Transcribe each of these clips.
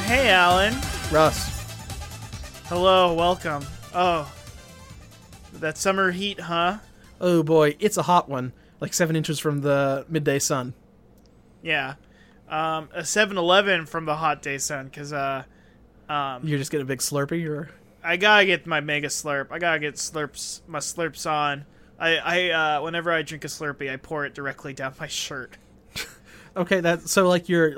Hey, Alan. Russ. Hello, welcome. Oh, that summer heat, huh? Oh boy, it's a hot one. Like 7 inches from the midday sun. Yeah. A 7-Eleven from the hot day sun, because, You're just getting a big Slurpee, or? I gotta get my mega slurp. I gotta get my slurps on. Whenever I drink a Slurpee, I pour it directly down my shirt. Okay, you're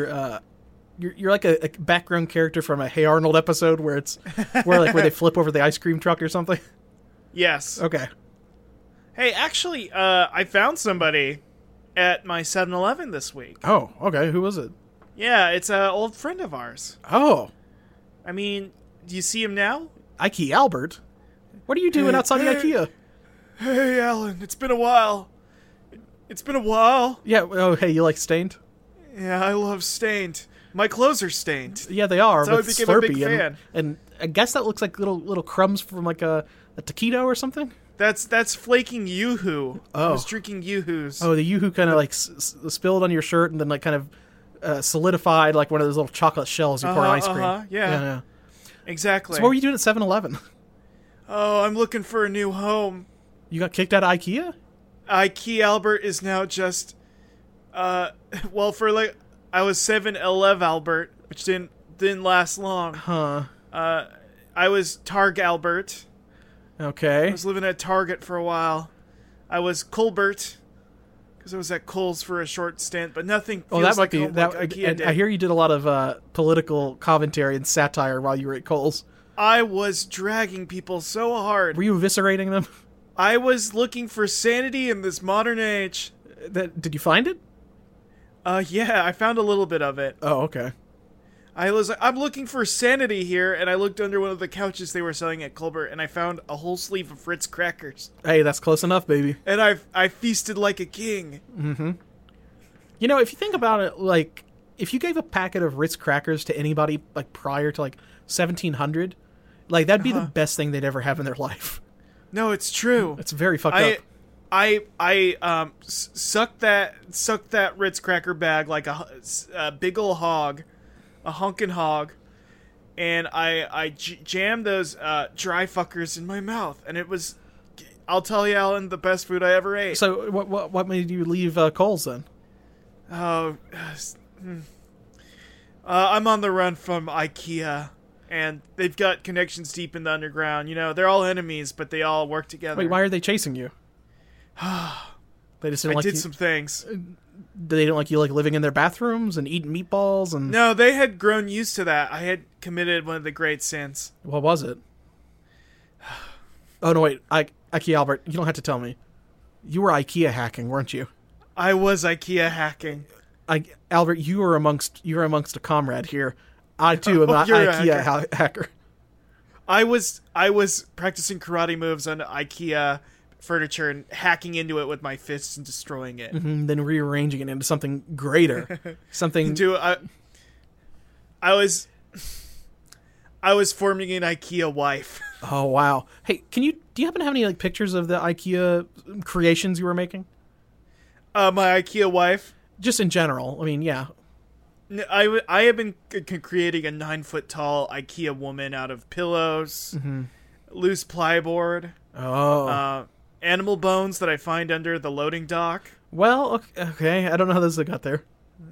like a background character from a Hey Arnold episode where where they flip over the ice cream truck or something. Yes. Okay. Hey, actually, I found somebody at my 7-Eleven this week. Oh, okay. Who was it? Yeah, it's an old friend of ours. Oh, I mean, do you see him now? Ike Albert. What are you doing outside the IKEA? Hey, Alan, it's been a while. It's been a while. Yeah. Oh, hey, you like Stained? Yeah, I love Stained. My clothes are stained. Yeah, they are. So I with became Slurpee a big fan. And I guess that looks like little crumbs from like a taquito or something. That's flaking Yoo-hoo. I Oh. was drinking Yoo-hoos. Oh, the Yoo-hoo kind of like spilled on your shirt and then like kind of solidified like one of those little chocolate shells you pour in ice cream. Yeah. Exactly. So what were you doing at 7-Eleven? Oh, I'm looking for a new home. You got kicked out of IKEA? Ike Albert is now just, I was 7-Eleven Albert, which didn't last long. Huh. I was Targ Albert. I Okay. was living at Target for a while. I was Colbert, because I was at Kohl's for a short stint, but nothing feels Oh, that might like be home that. like IKEA And did. I hear you did a lot of political commentary and satire while you were at Kohl's. I was dragging people so hard. Were you eviscerating them? I was looking for sanity in this modern age. Did you find it? Yeah, I found a little bit of it. Oh, okay. I was like, I'm looking for sanity here, and I looked under one of the couches they were selling at Colbert, and I found a whole sleeve of Ritz crackers. Hey, that's close enough, baby. And I feasted like a king. You know, if you think about it, like, if you gave a packet of Ritz crackers to anybody, like, prior to, like, 1700, like, that'd be the best thing they'd ever have in their life. No, it's true. It's very fucked up. I sucked that Ritz cracker bag like a big ol' hog, a honkin' hog, and I jammed those dry fuckers in my mouth, and it was, I'll tell you, Alan, the best food I ever ate. So, what made you leave Kohl's then? Oh, I'm on the run from IKEA, and they've got connections deep in the underground. You know, they're all enemies, but they all work together. Wait, why are they chasing you? They just didn't I like did you. some things. They don't like you, like, living in their bathrooms and eating meatballs and. No, they had grown used to that. I had committed one of the great sins. What was it? Oh no, wait, Ike Albert, you don't have to tell me. You were IKEA hacking, weren't you? I was IKEA hacking. Albert, you are amongst a comrade here. I too am an You're a IKEA hacker. I was practicing karate moves on IKEA furniture and hacking into it with my fists and destroying it. And then rearranging it into something greater, something. I was forming an IKEA wife. Oh wow! Hey, do you happen to have any like pictures of the IKEA creations you were making? My IKEA wife. Just in general. I mean, yeah. I have been creating a 9-foot tall IKEA woman out of pillows, loose plyboard, animal bones that I find under the loading dock. Well, okay. I don't know how this got there.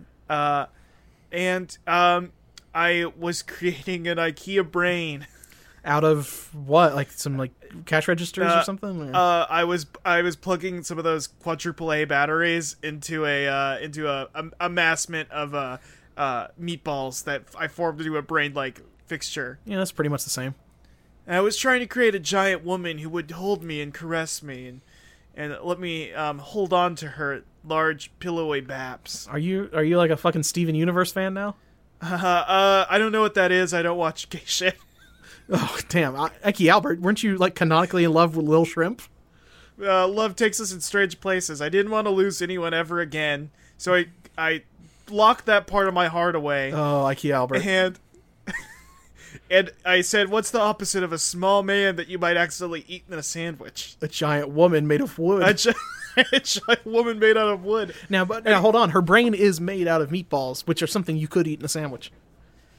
And I was creating an IKEA brain. Out of what? Like some like cash registers or something? Or? I was plugging some of those quadruple A batteries into a amassment of meatballs that I formed into a brain-like fixture. Yeah, that's pretty much the same. And I was trying to create a giant woman who would hold me and caress me and let me hold on to her large pillowy baps. Are you like a fucking Steven Universe fan now? I don't know what that is. I don't watch gay shit. Oh damn, Ike Albert, weren't you like canonically in love with Lil Shrimp? Love takes us in strange places. I didn't want to lose anyone ever again, so I locked that part of my heart away. Oh, Ike Albert. And I said, what's the opposite of a small man that you might accidentally eat in a sandwich? A giant woman made of wood. A giant woman made out of wood. Now, hold on. Her brain is made out of meatballs, which are something you could eat in a sandwich.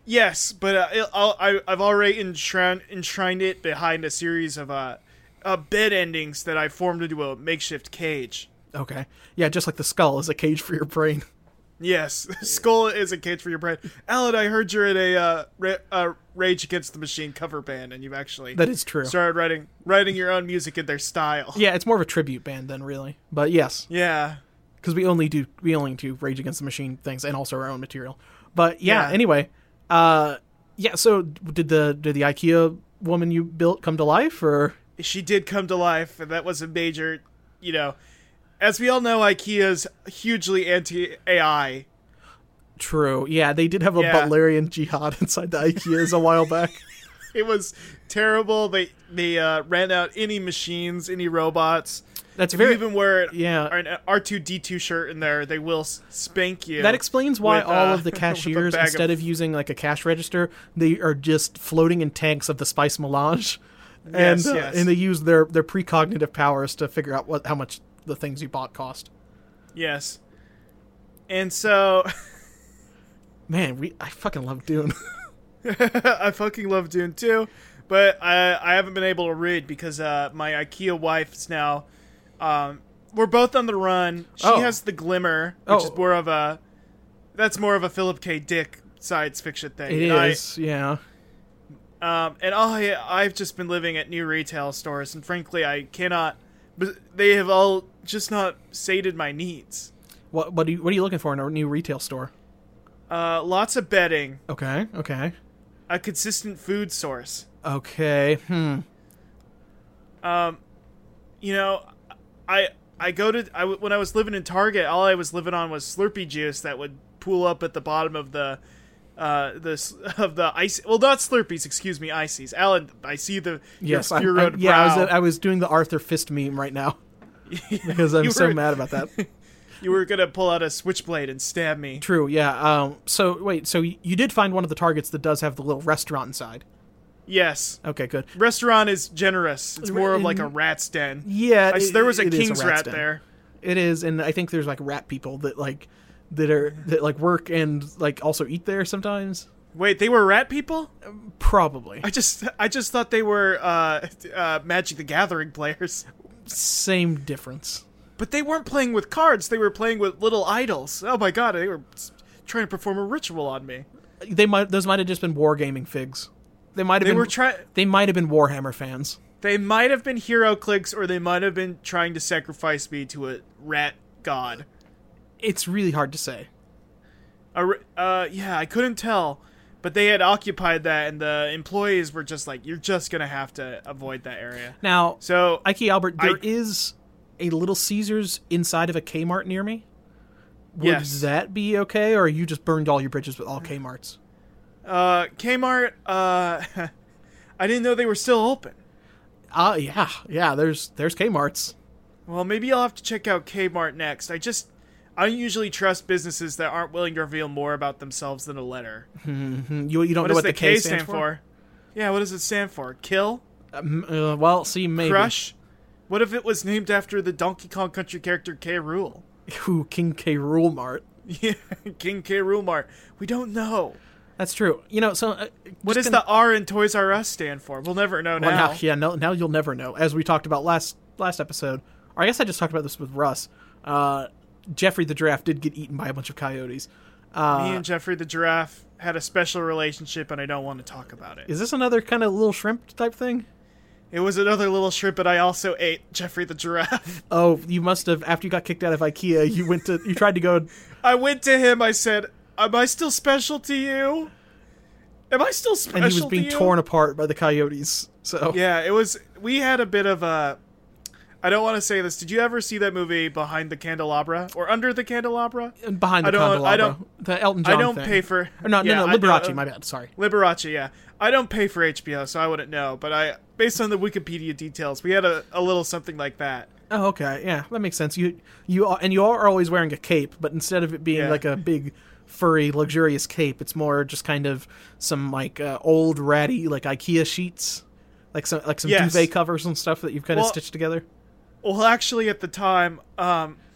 Yes, but I've already enshrined it behind a series of bed endings that I formed into a makeshift cage. Okay. Yeah, just like the skull is a cage for your brain. Yes, skull is a cage for your brain. Alan, I heard you're in a Rage Against the Machine cover band, and you've actually That is true. started writing your own music in their style. Yeah, it's more of a tribute band than really. But yes, Yeah. because we only do Rage Against the Machine things and also our own material. But yeah, Yeah. anyway, yeah. So did the IKEA woman you built come to life, or She did come to life, and that was a major, as we all know, IKEA's hugely anti-AI. true? Yeah, they did have a Yeah. Butlerian jihad inside the IKEAs a while back. It was terrible. They ran out any machines, any robots. That's If very you even wear yeah. an R2-D2 shirt in there, they will spank you. That explains why with, all of the with a cashiers, bag instead of using like a cash register, they are just floating in tanks of the spice melange, and Yes, yes. and they use their precognitive powers to figure out how much the things you bought cost. Yes. And so Man, I fucking love Dune. I fucking love Dune too, but I haven't been able to read because my IKEA wife is now. We're both on the run. She Oh. has the Glimmer, which Oh. is more of a Philip K. Dick science fiction thing. It And is, yeah. I've just been living at new retail stores, and frankly, I cannot. But they have all just not sated my needs. What are you looking for in a new retail store? Lots of bedding, Okay. a consistent food source. Okay. When I was living in Target, all I was living on was Slurpee juice that would pool up at the bottom of the ice. Well, not Slurpees, excuse me, ices. Alan, I see your Yes. furrowed yeah. brow. I was doing the Arthur Fist meme right now because I'm You so were- mad about that. You were gonna pull out a switchblade and stab me. True. Yeah. So wait. So you did find one of the Targets that does have the little restaurant inside. Yes, Okay. Good. restaurant is generous. It's more of like a rat's den. Yeah. There was a it is king's rat's rat den. there. It is, and I think there's like rat people that work and like also eat there sometimes. Wait, they were rat people? Probably. I just thought they were Magic the Gathering players. Same difference. But they weren't playing with cards. They were playing with little idols. Oh my god, they were trying to perform a ritual on me. Those might have just been wargaming figs. They might have They might have been Warhammer fans. They might have been hero clicks, or they might have been trying to sacrifice me to a rat god. It's really hard to say. Yeah, I couldn't tell. But they had occupied that, and the employees were just like, you're just gonna have to avoid that area. Now, So, Ike Albert, there is a Little Caesars inside of a Kmart near me. Would Yes. that be okay, or you just burned all your bridges with all Kmarts? Kmart, I didn't know they were still open. Yeah. There's Kmarts. Well, maybe I'll have to check out Kmart next. I don't usually trust businesses that aren't willing to reveal more about themselves than a letter. You don't What know does what the K K stand for? Yeah, what does it stand for? Kill? Well, see, maybe. Crush? What if it was named after the Donkey Kong Country character K. Rool? Ooh, King K. Rool Mart. Yeah, King K. Rool Mart. We don't know. That's true. So What does the R in Toys R Us stand for? We'll never know now. Now you'll never know. As we talked about last episode, or I guess I just talked about this with Russ. Jeffrey the giraffe did get eaten by a bunch of coyotes. Me and Jeffrey the giraffe had a special relationship, and I don't want to talk about it. Is this another kind of little shrimp type thing? It was another little shrimp, but I also ate Jeffrey the giraffe. Oh, you must have. After you got kicked out of IKEA, you tried to go. I went to him. I said, "Am I still special to you? Am I still special to you?" And he was being torn apart by the coyotes. So Yeah, it was. We had a bit of a. I don't want to say this. Did you ever see that movie Behind the Candelabra or Under the Candelabra? behind the candelabra, the Elton John I don't thing. pay for. Or no, yeah, Liberace. My bad. Sorry. Liberace, yeah. I don't pay for HBO, so I wouldn't know. But based on the Wikipedia details, we had a little something like that. Oh, okay. Yeah, that makes sense. You are always wearing a cape, but instead of it being Yeah. like a big, furry, luxurious cape, it's more just kind of some like old ratty like IKEA sheets, like some Yes. duvet covers and stuff that you've kind of stitched together. Well, actually, at the time,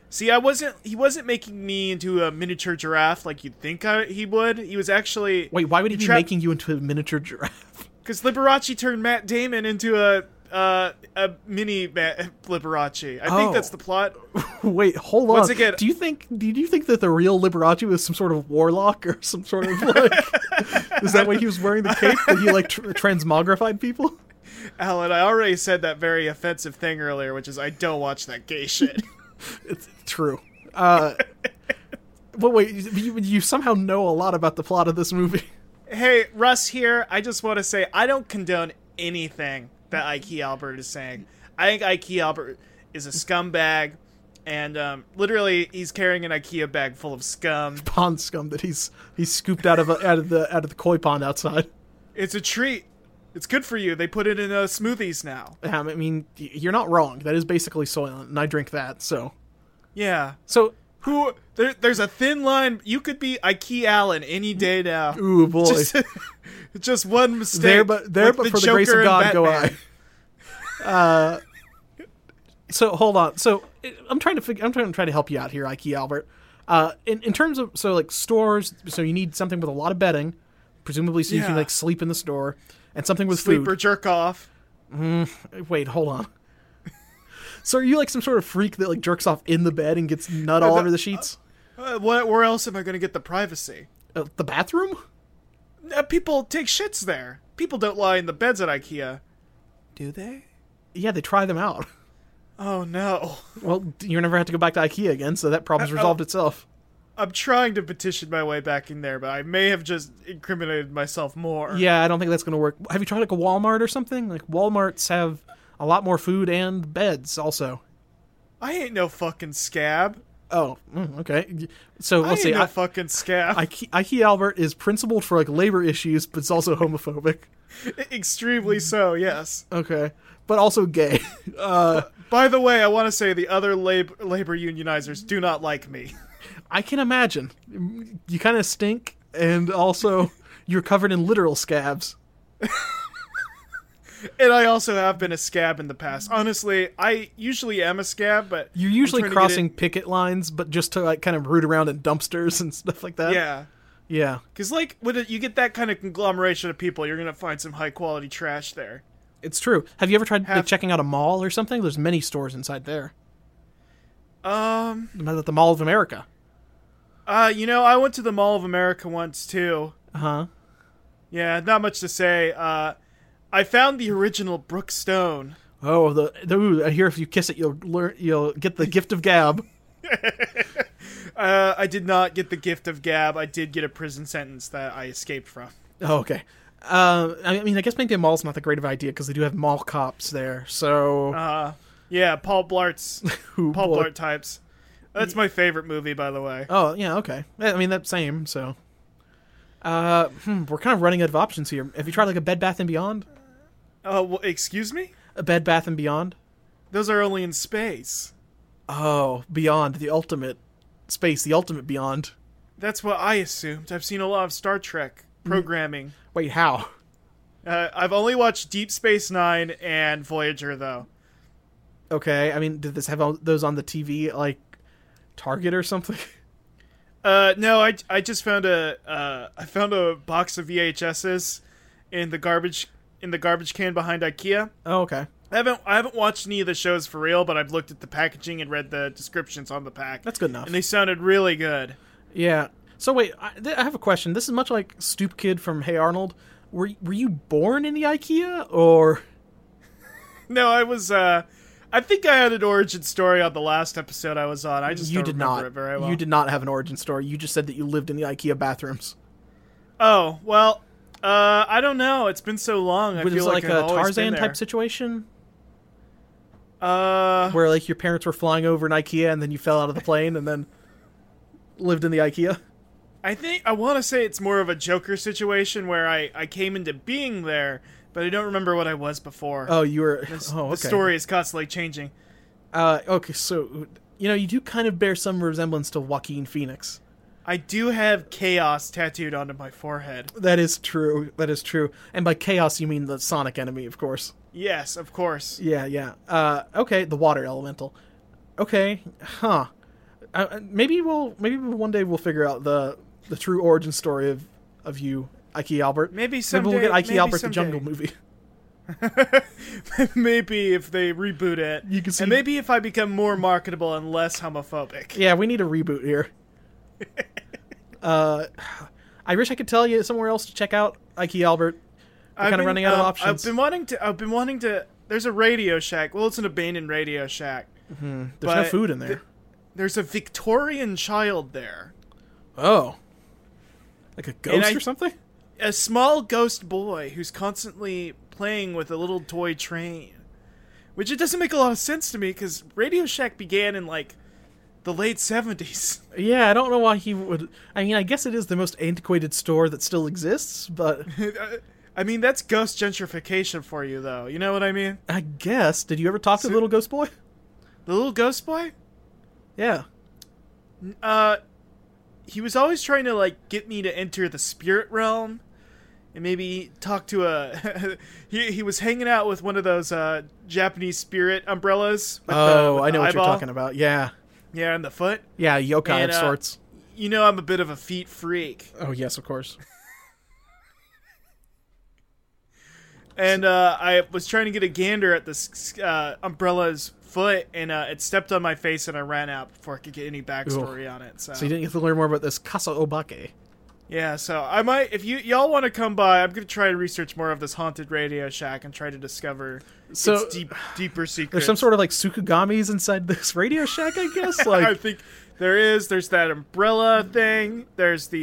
See, he wasn't making me into a miniature giraffe like you'd think he would. He was actually... Wait, why would he be making you into a miniature giraffe? Because Liberace turned Matt Damon into a mini Liberace. I think that's the plot. Wait, hold on. Once again, do you think that the real Liberace was some sort of warlock or some sort of like? Is that why he was wearing the cape? That he like transmogrified people? Alan, I already said that very offensive thing earlier, which is I don't watch that gay shit. It's true. But wait, you somehow know a lot about the plot of this movie. Hey, Russ here. I just want to say I don't condone anything that Ike Albert is saying. I think Ike Albert is a scumbag, and literally he's carrying an IKEA bag full of scum. Pond scum that he's scooped out of the koi pond outside. It's a treat. It's good for you. They put it in smoothies now. I mean, you're not wrong. That is basically Soylent, and I drink that, so... Yeah. So... There's a thin line. You could be Ike Allen any day now. Ooh, boy. Just one mistake. There, but for the grace of God go I. So, hold on. So, I'm trying to help you out here, Ike Albert. In terms of... So, like, stores... So, you need something with a lot of bedding, presumably so you can, like, sleep in the store... And something with sleep food. Or jerk off. Wait, hold on. So are you like some sort of freak that like jerks off in the bed and gets nut all over the sheets? Where else am I going to get the privacy? The bathroom? People take shits there. People don't lie in the beds at IKEA. Do they? Yeah, they try them out. Oh, no. Well, you never have to go back to IKEA again, so that problem's resolved itself. I'm trying to petition my way back in there, but I may have just incriminated myself more. Yeah, I don't think that's going to work. Have you tried like a Walmart or something? Like Walmarts have a lot more food and beds also. I ain't no fucking scab. Oh, okay. So let's see. I ain't no fucking scab. Ike Albert is principled for like labor issues, but it's also homophobic. Extremely so, yes. Okay, but also gay. By the way, I want to say the other labor unionizers do not like me. I can imagine. You kind of stink, and also you're covered in literal scabs. And I also have been a scab in the past. Honestly, I usually am a scab, but... You're usually crossing picket lines, but just to like kind of root around in dumpsters and stuff like that. Yeah. Yeah. Because like, when you get that kind of conglomeration of people, you're going to find some high-quality trash there. It's true. Have you ever tried like, checking out a mall or something? There's many stores inside there. At the Mall of America. I went to the Mall of America once, too. Uh-huh. Yeah, not much to say. I found the original Brooke Stone. Oh, I hear if you kiss it, you'll get the gift of gab. I did not get the gift of gab. I did get a prison sentence that I escaped from. Oh, okay. I mean, I guess maybe a mall's not that great of an idea because they do have mall cops there, so... Yeah, Paul Blart's. Paul Blart Types. That's my favorite movie, by the way. Oh, yeah, okay. I mean, that's same, so... we're kind of running out of options here. Have you tried, like, a Bed Bath & Beyond? Excuse me? A Bed Bath & Beyond? Those are only in space. Oh, Beyond, the ultimate space, the ultimate Beyond. That's what I assumed. I've seen a lot of Star Trek programming. Wait, how? I've only watched Deep Space Nine and Voyager, though. Okay, I mean, did this have those on the TV, like, Target or something? No, I just found I found a box of VHSs in the garbage can behind IKEA. Oh, okay. I haven't watched any of the shows for real, but I've looked at the packaging and read the descriptions on the pack. That's good enough. And they sounded really good. Yeah. So wait, I have a question. This is much like Stoop Kid from Hey Arnold. Were you born in the IKEA, or? No, I was. I think I had an origin story on the last episode I was on. I just don't remember it very well. You did not have an origin story. You just said that you lived in the IKEA bathrooms. Oh, well, I don't know. It's been so long. I feel like a Tarzan type situation? Where like your parents were flying over an IKEA and then you fell out of the plane and then lived in the IKEA? I want to say it's more of a Joker situation where I came into being there, but I don't remember what I was before. Oh, you were... Okay. The story is constantly changing. Okay, so, you do kind of bear some resemblance to Joaquin Phoenix. I do have chaos tattooed onto my forehead. That is true. And by chaos, you mean the Sonic enemy, of course. Yes, of course. Yeah. Okay, the water elemental. Okay, huh. maybe one day we'll figure out the true origin story of you, Ike Albert. Maybe someday. Maybe we'll get Ike Albert the Jungle movie. Maybe if they reboot it, you can see. And maybe if I become more marketable and less homophobic. Yeah, we need a reboot here. I wish I could tell you somewhere else to check out Ike Albert. We're kind of running out of options. I've been wanting to. There's a Radio Shack. Well, it's an abandoned Radio Shack. Mm-hmm. There's no food in there. There's a Victorian child there. Oh, like a ghost or something? A small ghost boy who's constantly playing with a little toy train, which it doesn't make a lot of sense to me because Radio Shack began in like the late 70s. Yeah, I don't know why he would. I mean, I guess it is the most antiquated store that still exists, but I mean, that's ghost gentrification for you, though. You know what I mean? I guess. Did you ever talk to the little ghost boy? The little ghost boy? Yeah. He was always trying to like get me to enter the spirit realm. And maybe talk to a... he was hanging out with one of those Japanese spirit umbrellas. With I know what eyeball. you're talking about. Yeah. Yeah, and the foot. Yeah, yokai of sorts. You know I'm a bit of a feet freak. Oh, yes, of course. And I was trying to get a gander at this umbrella's foot, and it stepped on my face, and I ran out before I could get any backstory on it. So you didn't get to learn more about this Kasa Obake. Yeah, so I might, if y'all want to come by, I'm going to try to research more of this haunted Radio Shack and try to discover its deeper secrets. There's some sort of like Tsukugamis inside this Radio Shack, I guess? Like I think there is. There's that umbrella thing. There's the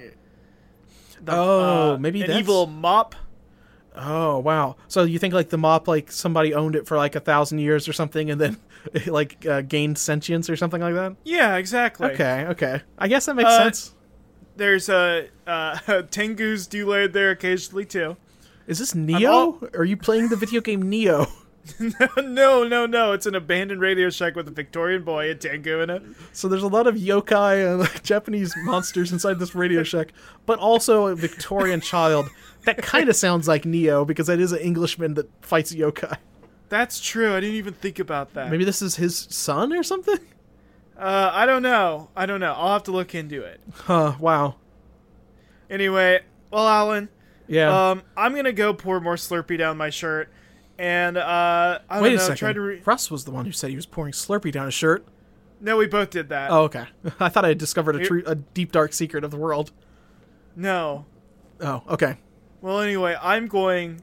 maybe an that's... evil mop. Oh, wow. So you think like the mop, like somebody owned it for like 1,000 years or something and then like gained sentience or something like that? Yeah, exactly. Okay. I guess that makes sense. There's Tengu's delayed there occasionally too. Is this Neo? Are you playing the video game Neo? No. It's an abandoned Radio Shack with a Victorian boy and Tengu in it. So there's a lot of yokai and like, Japanese monsters inside this Radio Shack, but also a Victorian child. That kind of sounds like Neo because that is an Englishman that fights yokai. That's true. I didn't even think about that. Maybe this is his son or something? I don't know. I'll have to look into it. Huh, wow. Anyway, well, Alan. Yeah. I'm going to go pour more Slurpee down my shirt. And, Wait a second. Russ was the one who said he was pouring Slurpee down his shirt. No, we both did that. Oh, okay. I thought I had discovered a deep, dark secret of the world. No. Oh, okay. Well, anyway, I am going,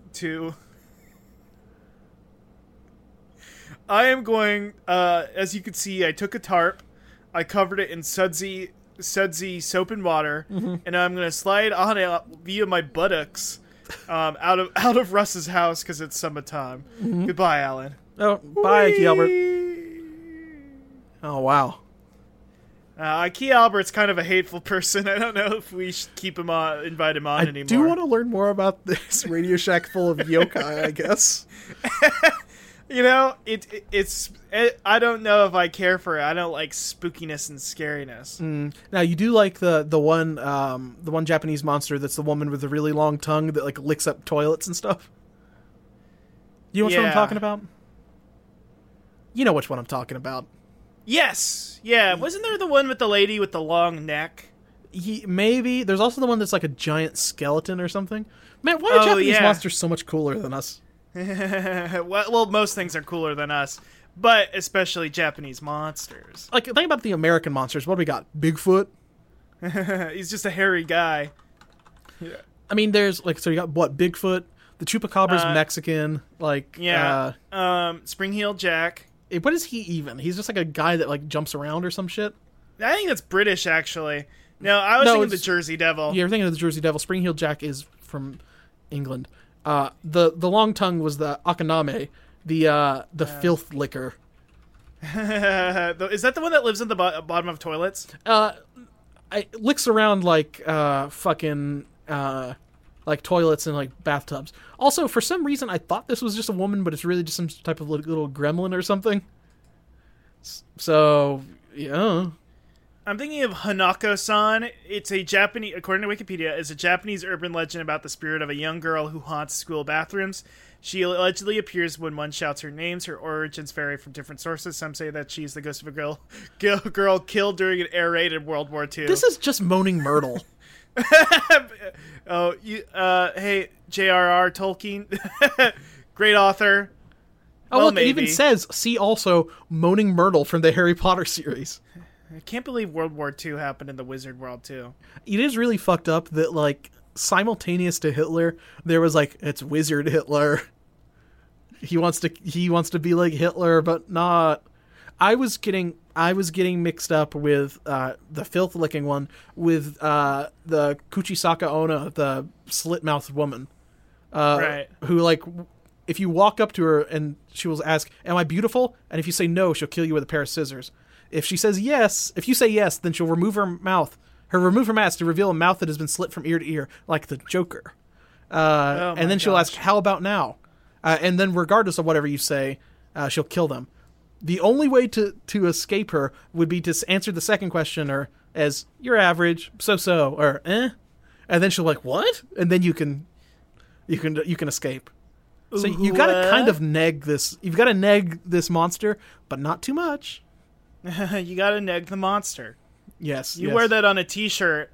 as you can see, I took a tarp, I covered it in sudsy soap and water, and I'm going to slide on it via my buttocks out of Russ's house because it's summertime. Goodbye, Alan. Oh, bye, Ike Albert. Oh, wow. Ike Albert's kind of a hateful person. I don't know if we should invite him on anymore. I do want to learn more about this Radio Shack full of yokai, I guess. You know, it's I don't know if I care for it. I don't like spookiness and scariness. Now you do like the one Japanese monster that's the woman with the really long tongue that like licks up toilets and stuff. You know which one I'm talking about? You know which one I'm talking about. Yes. Yeah. Wasn't there the one with the lady with the long neck? Maybe. There's also the one that's like a giant skeleton or something. Man, why are Japanese monsters so much cooler than us? well, most things are cooler than us, but especially Japanese monsters. Like, think about the American monsters. What do we got? Bigfoot? He's just a hairy guy. Yeah. I mean, there's, like, so you got, what, Bigfoot? The Chupacabra's Mexican. Like, Spring-Heeled Jack. What is he even? He's just like a guy that, like, jumps around or some shit? I think that's British, actually. No, I was thinking the Jersey Devil. Yeah, you're thinking of the Jersey Devil. Spring-Heeled Jack is from England. The long tongue was the Akaname, the filth licker. Is that the one that lives in the bottom of toilets? It licks around like fucking like toilets and like bathtubs. Also, for some reason, I thought this was just a woman, but it's really just some type of little gremlin or something. So, yeah. I'm thinking of Hanako-san. It's a Japanese, according to Wikipedia, is a Japanese urban legend about the spirit of a young girl who haunts school bathrooms. She allegedly appears when one shouts her names. Her origins vary from different sources. Some say that she's the ghost of a girl killed during an air raid in World War II. This is just Moaning Myrtle. Hey, J.R.R. Tolkien, great author. Oh, well, look, maybe. It even says, see also Moaning Myrtle from the Harry Potter series. I can't believe World War II happened in the wizard world, too. It is really fucked up that, like, simultaneous to Hitler, there was, like, it's Wizard Hitler. He wants to be like Hitler, but not. I was getting mixed up with the filth-licking one with the Kuchisaka Onna, the slit-mouthed woman. Right. Who, like, if you walk up to her and she will ask, am I beautiful? And if you say no, she'll kill you with a pair of scissors. If she says yes, if you say yes, then she'll remove her mask to reveal a mouth that has been slit from ear to ear, like the Joker. And then she'll ask, how about now? And then regardless of whatever you say, she'll kill them. The only way to escape her would be to answer the second question or as you're average, so, or eh. And then she'll like, what? And then you can escape. So you gotta kind of neg this. You've got to neg this monster, but not too much. You gotta neg the monster. Yes. You wear that on a t-shirt,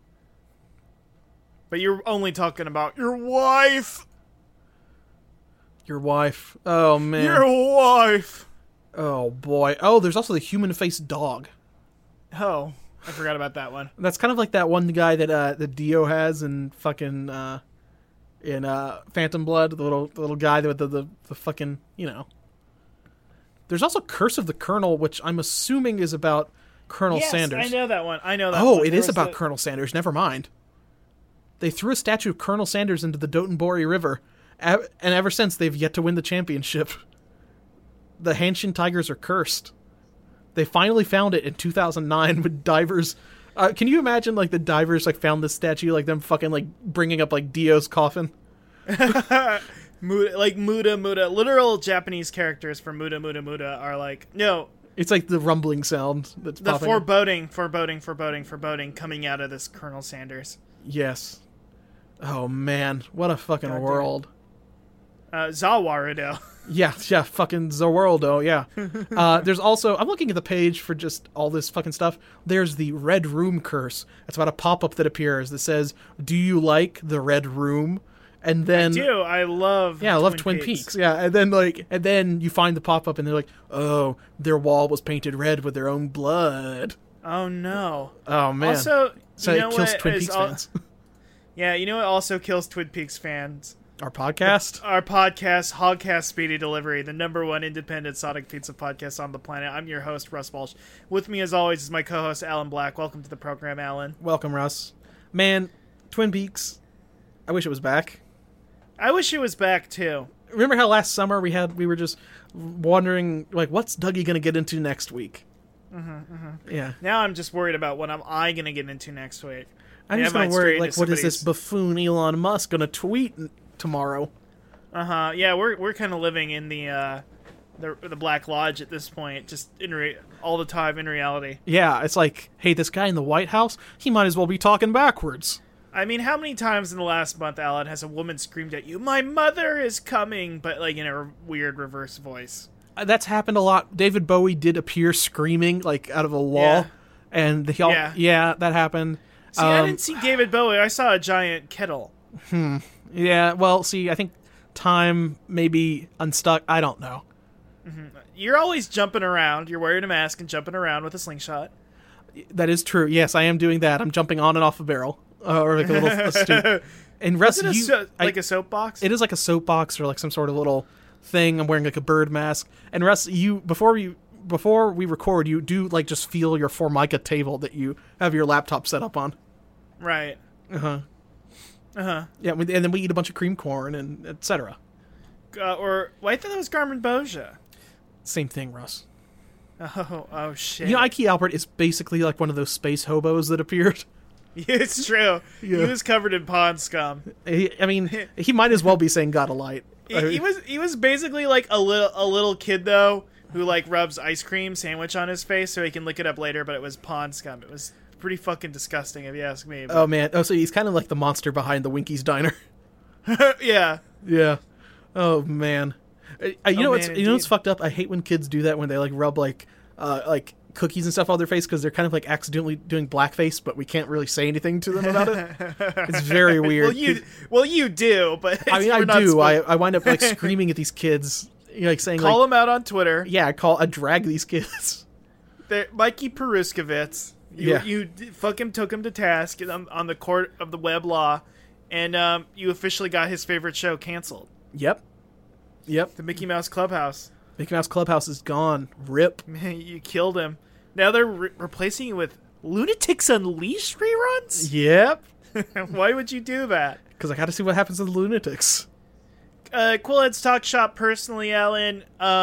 but you're only talking about your wife. Your wife. Oh, man. Your wife. Oh, boy. Oh, there's also the human-faced dog. Oh, I forgot about that one. That's kind of like that one guy that Dio has in fucking in Phantom Blood, the little guy with the fucking, you know. There's also Curse of the Colonel, which I'm assuming is about Colonel Sanders. I know that one. Oh, it is about Colonel Sanders. Never mind. They threw a statue of Colonel Sanders into the Dotonbori River, and ever since they've yet to win the championship. The Hanshin Tigers are cursed. They finally found it in 2009 with divers. Can you imagine, like, the divers like found this statue, like them fucking like bringing up like Dio's coffin? Muda. Literal Japanese characters for Muda are like, no. It's like the rumbling sound that's the popping foreboding coming out of this Colonel Sanders. Yes. Oh, man. What a fucking world. Zawarudo. Yeah, fucking Zawarudo, yeah. There's also, I'm looking at the page for just all this fucking stuff. There's the Red Room Curse. It's about a pop-up that appears that says, do you like the Red Room? And then I love Twin Peaks. Yeah, and then you find the pop-up and they're like, oh, their wall was painted red with their own blood. Oh, no. Oh, man. Also, so it kills Twin Peaks fans. Yeah, you know what also kills Twin Peaks fans? Our podcast? Our podcast, Hogcast Speedy Delivery, the #1 independent Sonic Pizza podcast on the planet. I'm your host, Russ Walsh. With me, as always, is my co-host, Alan Black. Welcome to the program, Alan. Welcome, Russ. Man, Twin Peaks, I wish it was back. I wish it was back, too. Remember how last summer we were just wondering, like, what's Dougie going to get into next week? Yeah. Now I'm just worried about what I going to get into next week. I'm just going to worry, like, what is this buffoon Elon Musk going to tweet tomorrow? Yeah, we're kind of living in the Black Lodge at this point, just all the time in reality. Yeah, it's like, hey, this guy in the White House, he might as well be talking backwards. I mean, how many times in the last month, Alan, has a woman screamed at you, "My mother is coming," but like in a weird reverse voice? That's happened a lot. David Bowie did appear screaming like out of a wall, and that happened. See, I didn't see David Bowie. I saw a giant kettle. Yeah, well, see, I think time maybe unstuck. I don't know. You're always jumping around. You're wearing a mask and jumping around with a slingshot. That is true. Yes, I am doing that. I'm jumping on and off a barrel. Or like a stoop. And Russ, like a soapbox? It is like a soapbox or like some sort of little thing. I'm wearing like a bird mask. And Russ, before we record, you do like just feel your Formica table that you have your laptop set up on. Right. Yeah, and then we eat a bunch of cream corn and etc. I thought that was Carmen Boja. Same thing, Russ. Oh shit. You know, Ike Albert is basically like one of those space hobos that appeared. It's true. Yeah. He was covered in pond scum. He might as well be saying "God of Light." He was basically like a little kid though, who like rubs ice cream sandwich on his face so he can lick it up later, but it was pond scum. It was pretty fucking disgusting if you ask me. But... Oh man. Oh, so he's kind of like the monster behind the Winky's Diner. Yeah. Yeah. Oh man. You know what's fucked up? I hate when kids do that when they like rub like cookies and stuff on their face because they're kind of like accidentally doing blackface, but we can't really say anything to them about it. It's very weird. Well, you do, but I mean, I do. I wind up like screaming at these kids, like saying, call them out on Twitter. Yeah, I drag these kids. Mikey Peruskevitz. You fucking took him to task on the court of the web law, and you officially got his favorite show canceled. Yep. The Mickey Mouse Clubhouse. Mickey Mouse Clubhouse is gone. Rip. Man, you killed him. Now they're replacing it with Lunatics Unleashed reruns? Yep. Why would you do that? Because I got to see what happens to the Lunatics. Cool Heads Talk Shop, personally, Alan.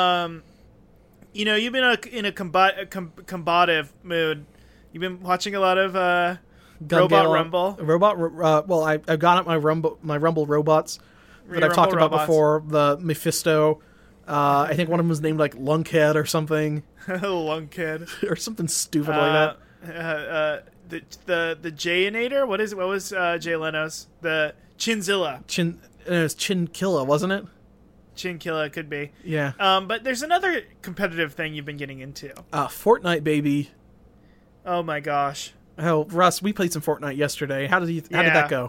You've been in a combative mood. You've been watching a lot of Robot Rumble. Well, I've got up my Rumble robots that I've talked about before. The Mephisto. I think one of them was named like Lunkhead or something. Lunkhead. Or something stupid like that. The Jayinator? What was Jay Leno's? The Chinzilla. It was Chinkilla, wasn't it? Chinkilla, could be. Yeah. But there's another competitive thing you've been getting into. Fortnite, baby. Oh my gosh. Oh, Russ, we played some Fortnite yesterday. How did that go?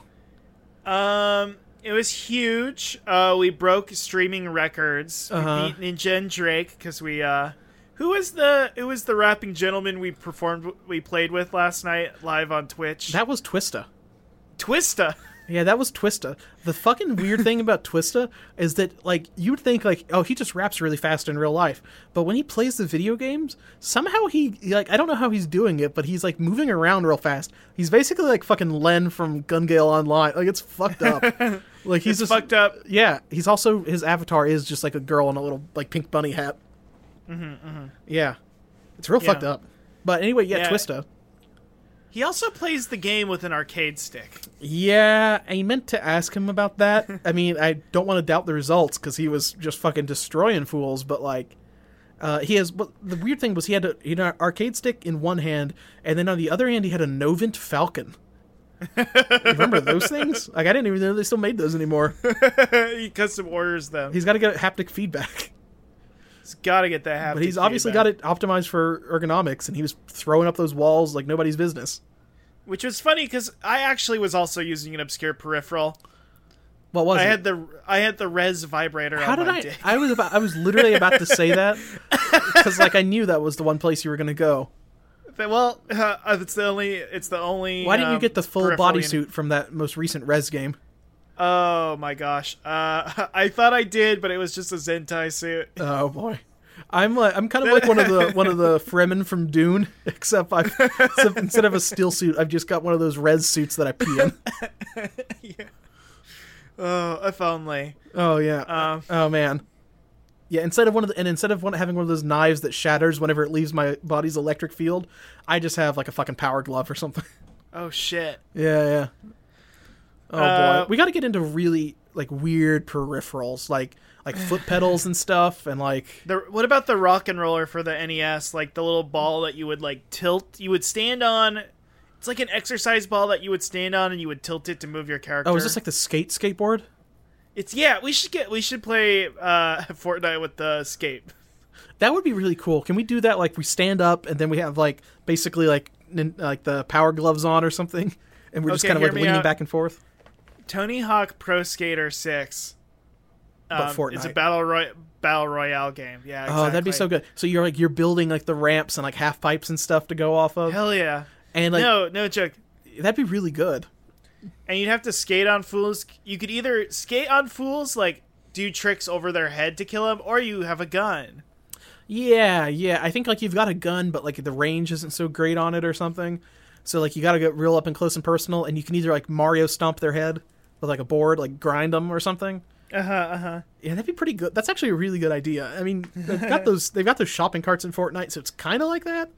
It was huge. We broke streaming records. We beat Ninja and Drake because we who was the rapping gentleman we played with last night live on Twitch? That was Twista. Twista. Yeah, that was Twista. The fucking weird thing about Twista is that, like, you would think, like, oh, he just raps really fast in real life. But when he plays the video games, somehow he like, I don't know how he's doing it, but he's, like, moving around real fast. He's basically like fucking Len from Gun Gale Online. Like, it's fucked up. Like, he's just fucked up. Yeah, he's also, his avatar is just, like, a girl in a little, like, pink bunny hat. Yeah. It's real fucked up. But anyway, Twista. He also plays the game with an arcade stick. Yeah, I meant to ask him about that. I mean, I don't want to doubt the results because he was just fucking destroying fools. But like, he has. But the weird thing was he had an arcade stick in one hand, and then on the other hand he had a Novint Falcon. You remember those things? Like, I didn't even know they still made those anymore. He custom orders them. He's got to get haptic feedback. He's got to get that haptic. But he's obviously got it optimized for ergonomics, and he was throwing up those walls like nobody's business. Which was funny because I actually was also using an obscure peripheral. What was it? I had the Res vibrator. How on did my I? dick. I was literally about to say that because like I knew that was the one place you were going to go. Well, it's the only. Why didn't you get the full bodysuit from that most recent Res game? Oh my gosh! I thought I did, but it was just a Zentai suit. Oh boy. I'm kind of like one of the Fremen from Dune, except instead of a steel suit, I've just got one of those res suits that I pee in. Yeah. Oh, if only. Oh yeah. Oh man. Yeah. Instead of having one of those knives that shatters whenever it leaves my body's electric field, I just have like a fucking power glove or something. Oh shit. Yeah. Oh boy. We got to get into really like weird peripherals, like foot pedals and stuff, and like what about the rock and roller for the NES? Like the little ball that you would like tilt. You would stand on. It's like an exercise ball that you would stand on, and you would tilt it to move your character. Oh, is this like the skateboard? We should play Fortnite with the skate. That would be really cool. Can we do that? Like we stand up, and then we have like basically like the power gloves on or something, and we're just kind of like leaning back and forth. Tony Hawk Pro Skater 6. But Fortnite. It's a battle royale game. Yeah, exactly. Oh, that'd be so good. So you're building like the ramps and like half pipes and stuff to go off of. Hell yeah. And like no joke. That'd be really good. And you'd have to skate on fools. You could either skate on fools, like do tricks over their head to kill them, or you have a gun. Yeah. I think like you've got a gun, but like the range isn't so great on it or something. So like you got to get real up and close and personal, and you can either like Mario stomp their head with like a board, like grind them or something. Yeah, that'd be pretty good. That's actually a really good idea. I mean, they've got those shopping carts in Fortnite, so it's kind of like that.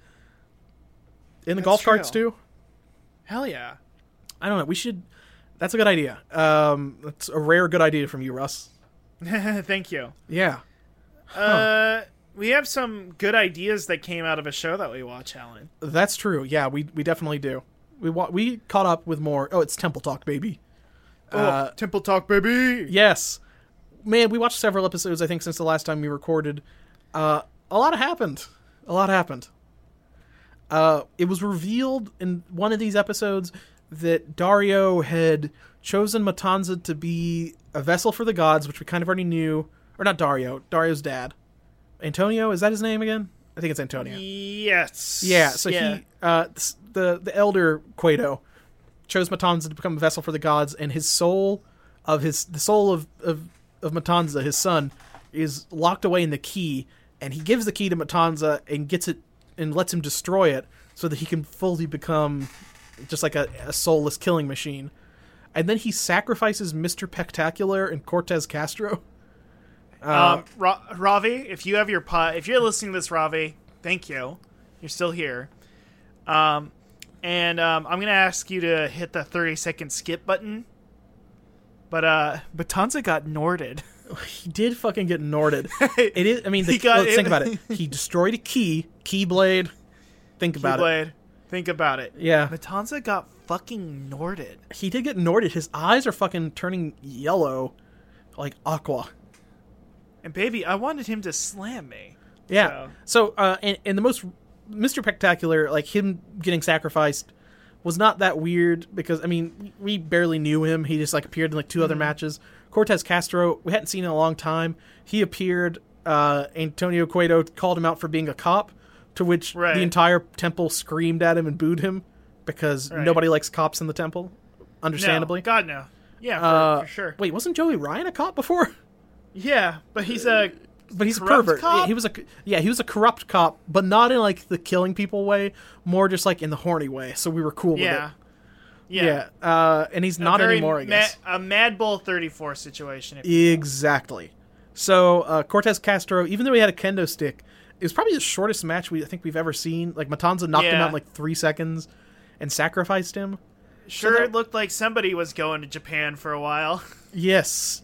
In the golf carts too. Hell yeah. I don't know. That's a good idea. That's a rare good idea from you, Russ. Thank you. Yeah. have some good ideas that came out of a show that we watch, Alan. That's true. Yeah, we definitely do. We caught up with more. Oh, it's Temple Talk, baby. Temple Talk, baby. Yes, man. We watched several episodes, I think, since the last time we recorded. A lot happened. It was revealed in one of these episodes that Dario had chosen Matanza to be a vessel for the gods, which we kind of already knew. Or not Dario. Dario's dad. Antonio? Is that his name again? I think it's Antonio. Yes. Yeah, so he... the elder Quato chose Matanza to become a vessel for the gods, and the soul of Matanza, his son, is locked away in the key, and he gives the key to Matanza and gets it and lets him destroy it so that he can fully become just like a soulless killing machine. And then he sacrifices Mr. Pectacular and Cortez Castro. Ravi, if you have if you're listening to this, Ravi, thank you. You're still here. I'm going to ask you to hit the 30-second skip button. But Matanza got Norded. He did fucking get Norded. It is. I mean, think about it. He destroyed a Keyblade. Think about it. Yeah. Matanza got fucking Norded. He did get Norded. His eyes are fucking turning yellow, like aqua. And baby, I wanted him to slam me. Yeah. So and the most Mr. Pectacular, like him getting sacrificed, was not that weird because I mean we barely knew him. He just like appeared in like two other matches. Cortez Castro, we hadn't seen in a long time. He appeared. Antonio Cueto called him out for being a cop, to which the entire temple screamed at him and booed him because nobody likes cops in the temple. Understandably. No, God, no. Yeah, for sure. Wait, wasn't Joey Ryan a cop before? Yeah, but he's a pervert. Cop? He was a corrupt cop, but not in like the killing people way, more just like in the horny way. So we were cool with it. Yeah. And he's not anymore, I guess. A Mad Bull 34 situation. Exactly. So Cortez Castro, even though he had a kendo stick, it was probably the shortest match I think we've ever seen. Like Matanza knocked him out in like 3 seconds and sacrificed him. Sure, it looked like somebody was going to Japan for a while. Yes.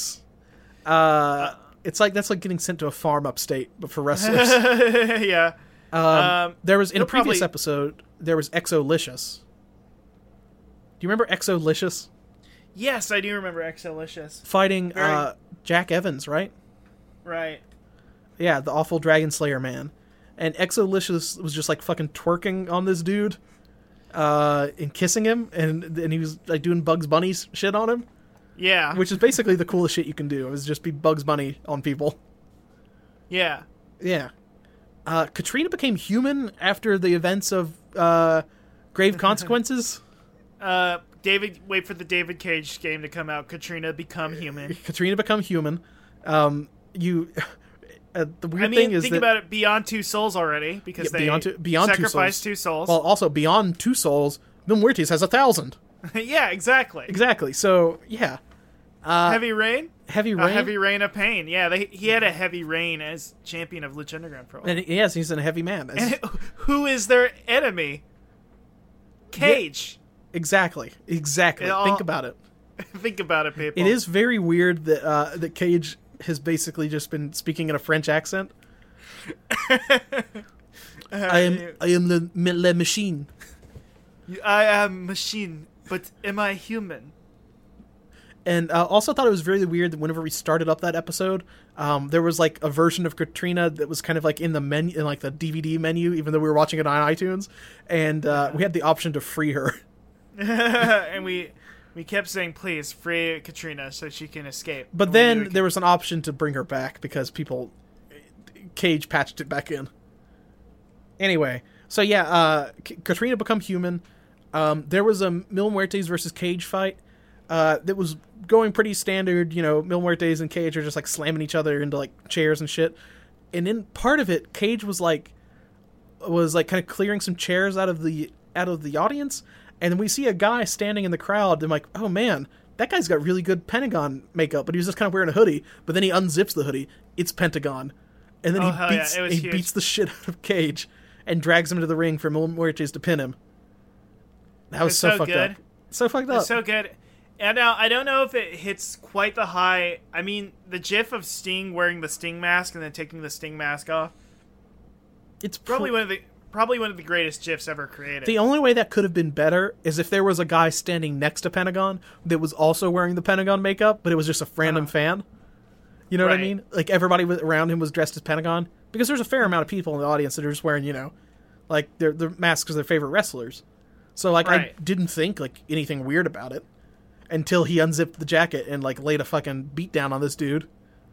It's like that's like getting sent to a farm upstate, but for wrestlers. Yeah. There was in a previous episode. There was Exolicious. Do you remember Exolicious? Yes, I do remember Exolicious. Fighting Jack Evans, right? Right. Yeah, the awful Dragon Slayer man. And Exolicious was just like fucking twerking on this dude, and kissing him, and he was like doing Bugs Bunny shit on him. Yeah. Which is basically the coolest shit you can do, is just be Bugs Bunny on people. Yeah. Yeah. Katrina became human after the events of Grave Consequences. Wait for the David Cage game to come out. Katrina become human. The weird thing is think about it, Beyond Two Souls already, because they sacrificed two souls. Well, also Beyond Two Souls, Mil Muertes has 1,000. Yeah, exactly. So yeah. Heavy Rain? Heavy Rain of Pain. Yeah, he had a Heavy Rain as champion of Lucha Underground for a while. And yes, he's a heavy man. And who is their enemy? Cage. Yeah, exactly. Think about it. Think about it, people. It is very weird that that Cage has basically just been speaking in a French accent. I am the machine. I am machine, but am I human? And also thought it was really weird that whenever we started up that episode, there was like a version of Katrina that was kind of like in the menu, in like the DVD menu, even though we were watching it on iTunes, and we had the option to free her. And we kept saying, please, free Katrina so she can escape. But then there was an option to bring her back because Cage patched it back in. Anyway, so yeah, Katrina become human. There was a Mil Muertes versus Cage fight that was going pretty standard. You know, Mil Muertes and Cage are just like slamming each other into like chairs and shit. And in part of it, Cage was like kind of clearing some chairs out of the audience. And then we see a guy standing in the crowd. And I'm like, oh man, that guy's got really good Pentagon makeup, but he was just kind of wearing a hoodie. But then he unzips the hoodie. It's Pentagon. And then he beats the shit out of Cage and drags him to the ring for Mil Muertes to pin him. That was so fucked up. So fucked up. It's so good. And now I don't know if it hits quite the high. I mean, the GIF of Sting wearing the Sting mask and then taking the Sting mask off. It's probably one of the greatest GIFs ever created. The only way that could have been better is if there was a guy standing next to Pentagon that was also wearing the Pentagon makeup, but it was just a random fan. You know what I mean? Like, everybody around him was dressed as Pentagon. Because there's a fair amount of people in the audience that are just wearing, like, their masks as their favorite wrestlers. So, like, I didn't think, like, anything weird about it until he unzipped the jacket and, like, laid a fucking beat down on this dude.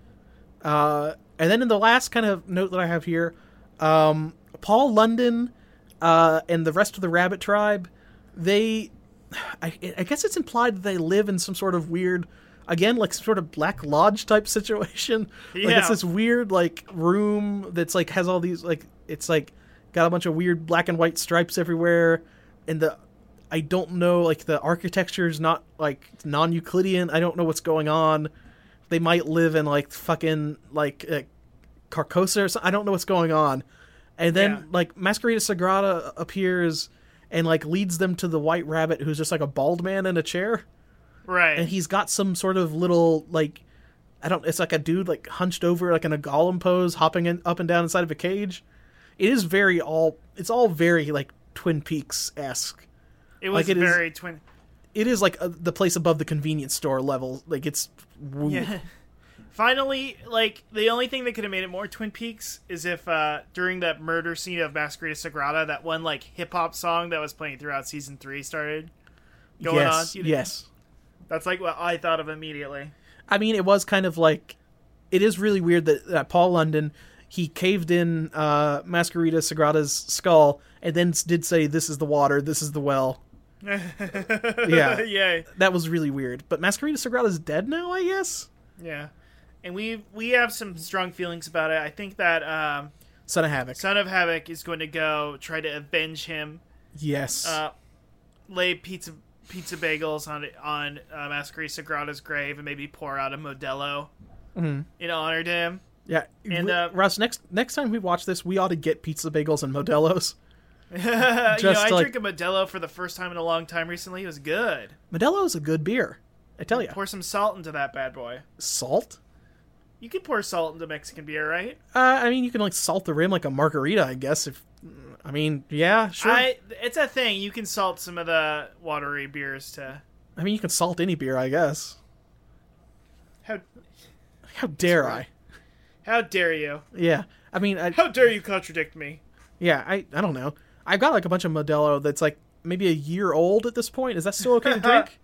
And then in the last kind of note that I have here, Paul London and the rest of the Rabbit Tribe, I guess it's implied that they live in some sort of weird, again, like sort of Black Lodge type situation. Yeah. Like, it's this weird, like, room that's, like, has all these, like, it's, like, got a bunch of weird black and white stripes everywhere. And I don't know, like, the architecture is not, like, non-Euclidean. I don't know what's going on. They might live in, like, fucking, like, Carcosa or something. I don't know what's going on. And then, like, Masquerita Sagrada appears and, like, leads them to the White Rabbit, who's just, like, a bald man in a chair. Right. And he's got some sort of little, like, it's like a dude, like, hunched over, like, in a golem pose, hopping up and down inside of a cage. It is it's all very, like, Twin Peaks-esque. It was like, very Twin... It is, like, the place above the convenience store level. Like, it's... Yeah. Finally, like, the only thing that could have made it more Twin Peaks is if, during that murder scene of Masquerita Sagrada, that one, like, hip-hop song that was playing throughout Season 3 started going on. Yes. That's, like, what I thought of immediately. I mean, it was kind of, like... It is really weird that Paul London, he caved in Masquerita Sagrada's skull and then did say, "This is the water, this is the well." Yeah. That was really weird. But Masquerita Sagrada's dead now, I guess? Yeah. And we have some strong feelings about it. I think that Son of Havoc is going to go try to avenge him. Yes. Lay pizza bagels on Masquerita Sagrada's grave and maybe pour out a Modelo in honor to him. Yeah. And Russ, next time we watch this, we ought to get pizza bagels and Modelos. I drank a Modelo for the first time in a long time recently. It was good. Modelo is a good beer, I tell you. Pour some salt into that bad boy. Salt? You can pour salt into Mexican beer, right? I mean, you can, like, salt the rim like a margarita, I guess. Yeah, sure. It's a thing. You can salt some of the watery beers to... I mean, you can salt any beer, I guess. How dare I? How dare you? Yeah. I mean... How dare you contradict me? Yeah, I don't know. I've got, like, a bunch of Modelo that's, like, maybe a year old at this point. Is that still okay to drink?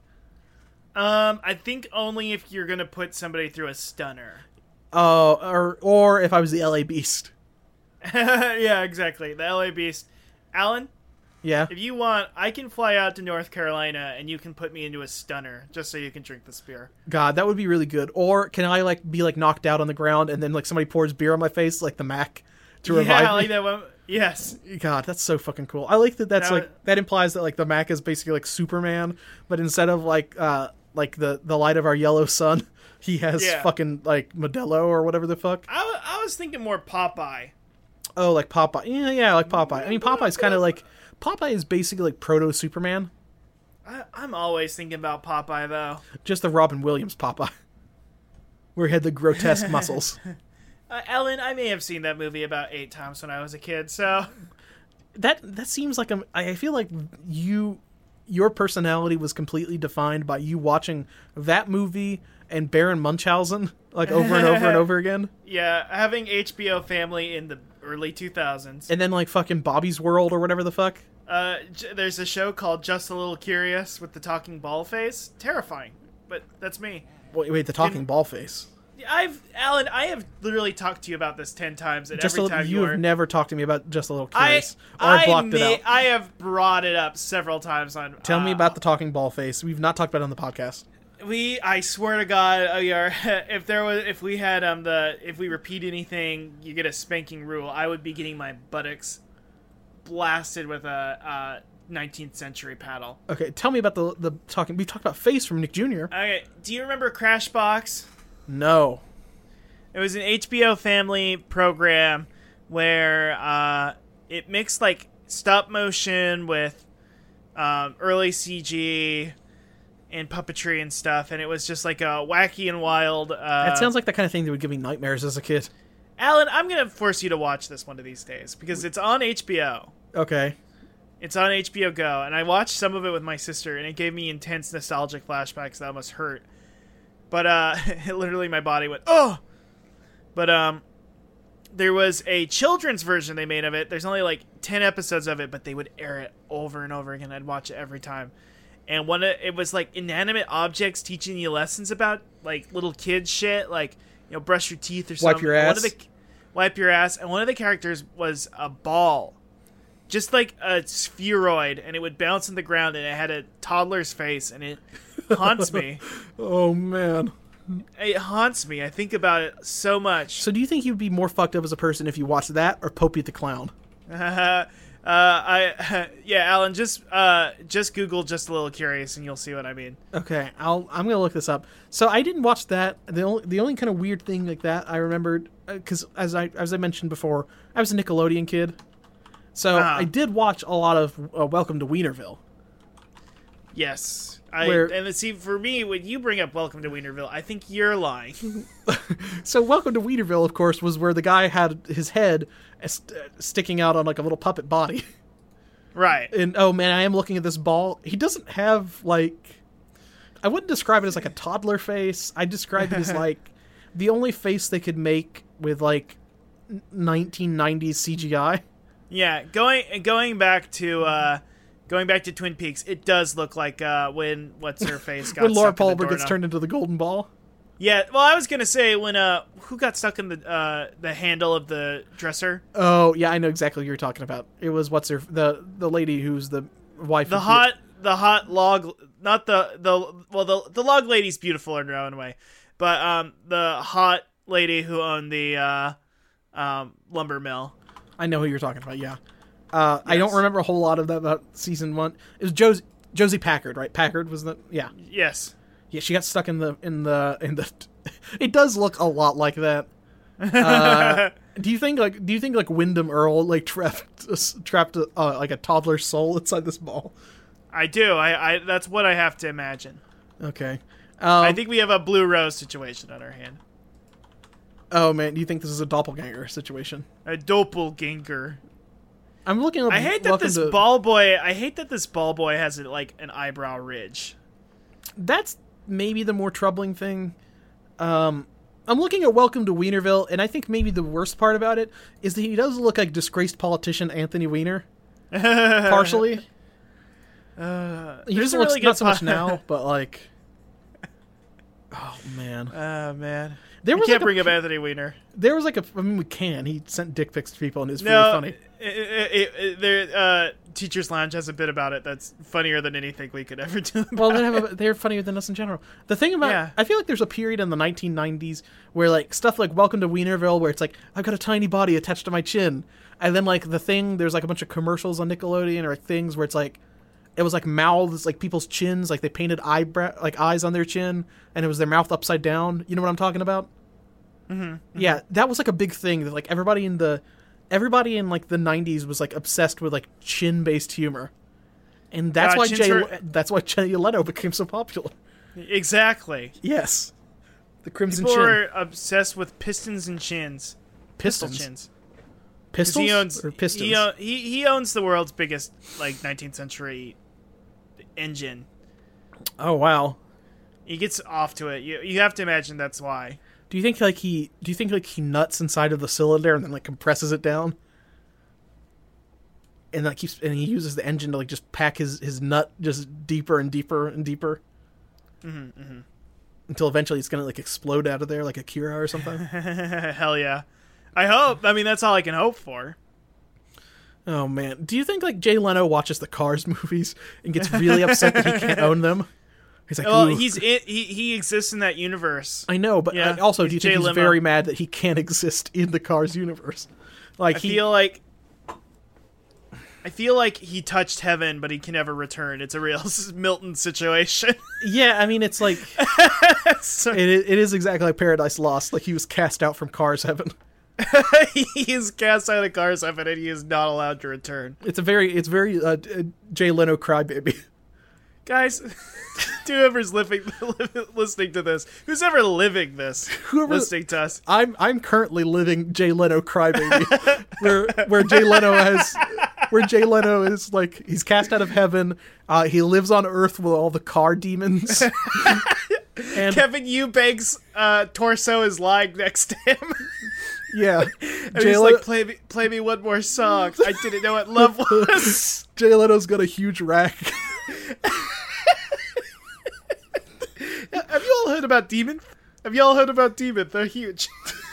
I think only if you're gonna put somebody through a stunner. Oh, or if I was the LA Beast. Yeah, exactly. The LA Beast. Alan? Yeah? If you want, I can fly out to North Carolina and you can put me into a stunner just so you can drink this beer. God, that would be really good. Or can I, like, be, like, knocked out on the ground and then, like, somebody pours beer on my face, like the Mac, to revive me? Yeah, like that one. Yes. God, that's so fucking cool. I like that implies that, like, the Mac is basically like Superman, but instead of, like the light of our yellow sun, he has fucking, like, Modelo or whatever the fuck. I was thinking more Popeye. Oh, like Popeye. Yeah, like Popeye. I mean, Popeye's kind of like... Popeye is basically like proto-Superman. I'm always thinking about Popeye, though. Just the Robin Williams Popeye. Where he had the grotesque muscles. Ellen, I may have seen that movie about 8 times when I was a kid, so... That seems like... I feel like your personality was completely defined by you watching that movie and Baron Munchausen, like, over and over and over again. Yeah, having HBO Family in the early 2000s. And then, like, fucking Bobby's World or whatever the fuck. There's a show called Just a Little Curious with the talking ball face. Terrifying, but that's me. Wait, the talking ball face. Alan, I have literally talked to you about this 10 times, and every time you have never talked to me about Just a Little Curious. I blocked it out. I have brought it up several times on... Tell me about the talking ball face. We've not talked about it on the podcast. I swear to God, if we repeat anything, you get a spanking rule. I would be getting my buttocks blasted with a 19th century paddle. Okay, tell me about the talking. We talked about Face from Nick Jr. Okay, do you remember Crashbox? No. It was an HBO Family program where it mixed, like, stop motion with early CG. and puppetry and stuff, and it was just like a wacky and wild. That sounds like the kind of thing that would give me nightmares as a kid. Alan, I'm gonna force you to watch this one of these days because it's on HBO. Okay. It's on HBO Go, and I watched some of it with my sister, and it gave me intense nostalgic flashbacks that almost hurt. But literally my body went, oh! But there was a children's version they made of it. There's only like 10 episodes of it, but they would air it over and over again. I'd watch it every time. And it was like inanimate objects teaching you lessons about like little kid shit, like, you know, brush your teeth or something. Wipe your ass. Wipe your ass. And one of the characters was a ball. Just like a spheroid, and it would bounce on the ground, and it had a toddler's face, and it haunts me. Oh, man. It haunts me. I think about it so much. So do you think you'd be more fucked up as a person if you watched that or Popey the Clown? Yeah, Alan, just Google Just a Little Curious, and you'll see what I mean. Okay, I'm gonna look this up. So I didn't watch that. The only kind of weird thing like that I remembered, because as I mentioned before, I was a Nickelodeon kid. So I did watch a lot of Welcome to Wienerville. Yes. And see, for me, when you bring up Welcome to Wienerville, I think you're lying. So Welcome to Wienerville, of course, was where the guy had his head sticking out on like a little puppet body. Right. And, oh man, I am looking at this ball. He doesn't have, like... I wouldn't describe it as like a toddler face. I describe it as like the only face they could make with like 1990s CGI. Yeah, going back to Twin Peaks, it does look like when what's her face got when Laura stuck in Palmer gets turned into the golden ball. Yeah, well, I was gonna say when who got stuck in the handle of the dresser? Oh yeah, I know exactly what you're talking about. It was the lady who's the wife. The hot log, not the log lady's beautiful in her own way, but the hot lady who owned the lumber mill. I know who you're talking about, yeah. Yes. I don't remember a whole lot of that about season 1. It was Josie Packard, right? Packard was the... Yeah. Yes. Yeah, she got stuck in the... It does look a lot like that. Do you think like Wyndham Earl like trapped like a toddler's soul inside this ball? I do. I that's what I have to imagine. Okay. I think we have a Blue Rose situation on our hand. Oh man, do you think this is a doppelganger situation? A doppelganger. I'm looking up. I hate that this ball boy has like an eyebrow ridge. That's maybe the more troubling thing. I'm looking at Welcome to Wienerville, and I think maybe the worst part about it is that he does look like disgraced politician Anthony Weiner. Partially. He doesn't look really not so much now, but like. Oh man. Oh man. We can't bring up Anthony Weiner. There was we can. He sent dick pics to people, and it's really funny. Teacher's Lounge has a bit about it that's funnier than anything we could ever do. Well, they're funnier than us in general. The thing about I feel like there's a period in the 1990s where like stuff like Welcome to Wienerville, where it's like I've got a tiny body attached to my chin, and then like there's like a bunch of commercials on Nickelodeon or like things where it's like. It was like mouths, like people's chins, like they painted eyes on their chin, and it was their mouth upside down. You know what I'm talking about? Mm-hmm. Yeah, that was like a big thing. That like everybody in like the 90s was like obsessed with like chin-based humor, and that's why Jay Leno became so popular. Exactly. Yes, the Crimson People Chin. are obsessed with pistons and chins. Pistons. Pistol chins. Pistols or pistons? He owns the world's biggest like 19th century engine. Oh wow! He gets off to it. You have to imagine that's why. Do you think he nuts inside of the cylinder and then like compresses it down, and like he uses the engine to like just pack his nut just deeper and deeper and deeper, until eventually it's gonna like explode out of there like a Kira or something? Hell yeah! I hope. I mean, that's all I can hope for. Oh man, do you think like Jay Leno watches the Cars movies and gets really upset that he can't own them? He's like, well, he exists in that universe. I know, but also, do you think he's very mad that he can't exist in the Cars universe? Like I feel like he touched heaven, but he can never return. It's a real Milton situation. Yeah, I mean, it's like it is exactly like Paradise Lost. Like he was cast out from Cars heaven. He is cast out of Cars heaven, and he is not allowed to return. It's very Jay Leno crybaby. Guys, whoever's listening to this, who's ever living this, listening to us. I'm currently living Jay Leno Crybaby, where Jay Leno is like, he's cast out of heaven. He lives on Earth with all the car demons. And Kevin Eubanks' torso is lying next to him. Yeah, and he's like, play me one more song. I didn't know what love was. Jay Leno's got a huge rack. Have you all heard about Demon? They're huge.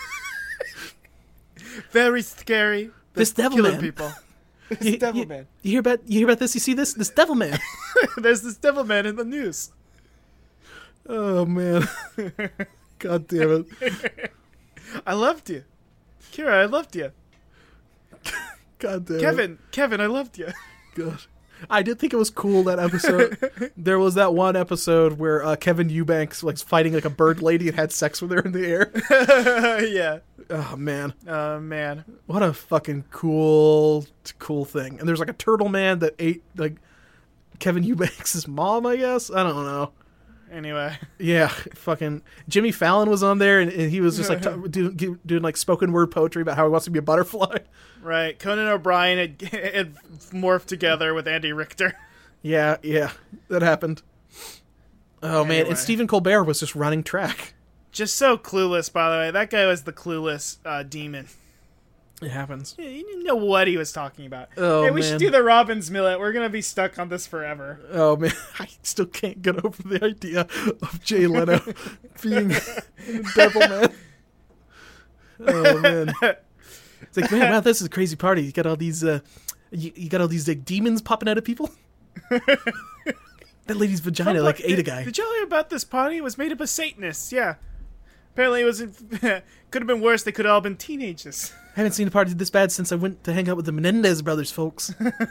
Very scary. This devil killing man. People. This devil man. You hear about this? You see this? This devil man. There's this devil man in the news. Oh man. God damn it. I loved you. Kira, I loved you. God damn it. Kevin, I loved you. God. I did think it was cool, that episode. There was that one episode where Kevin Eubanks was fighting like a bird lady and had sex with her in the air. Yeah. Oh, man. Man. What a fucking cool thing. And there's like a turtle man that ate like Kevin Eubanks' mom, I guess? I don't know. Anyway. Yeah, fucking Jimmy Fallon was on there, and he was just like doing like spoken word poetry about how he wants to be a butterfly. Right. Conan O'Brien had morphed together with Andy Richter. Yeah, that happened. Oh, anyway. Man, and Stephen Colbert was just running track. Just so clueless, by the way. That guy was the clueless demon. It happens. He didn't know what he was talking about. Oh, hey, we should do the Robbins Millet. We're going to be stuck on this forever. Oh, man. I still can't get over the idea of Jay Leno being Devil Man. Oh, man. It's like, man, wow, this is a crazy party. You got all these, you got all these like, demons popping out of people. That lady's vagina ate a guy. Did y'all hear about this party? It was made up of Satanists. Yeah. Apparently, it wasn't. Could have been worse. They could have all been teenagers. I haven't seen a party this bad since I went to hang out with the Menendez brothers, folks.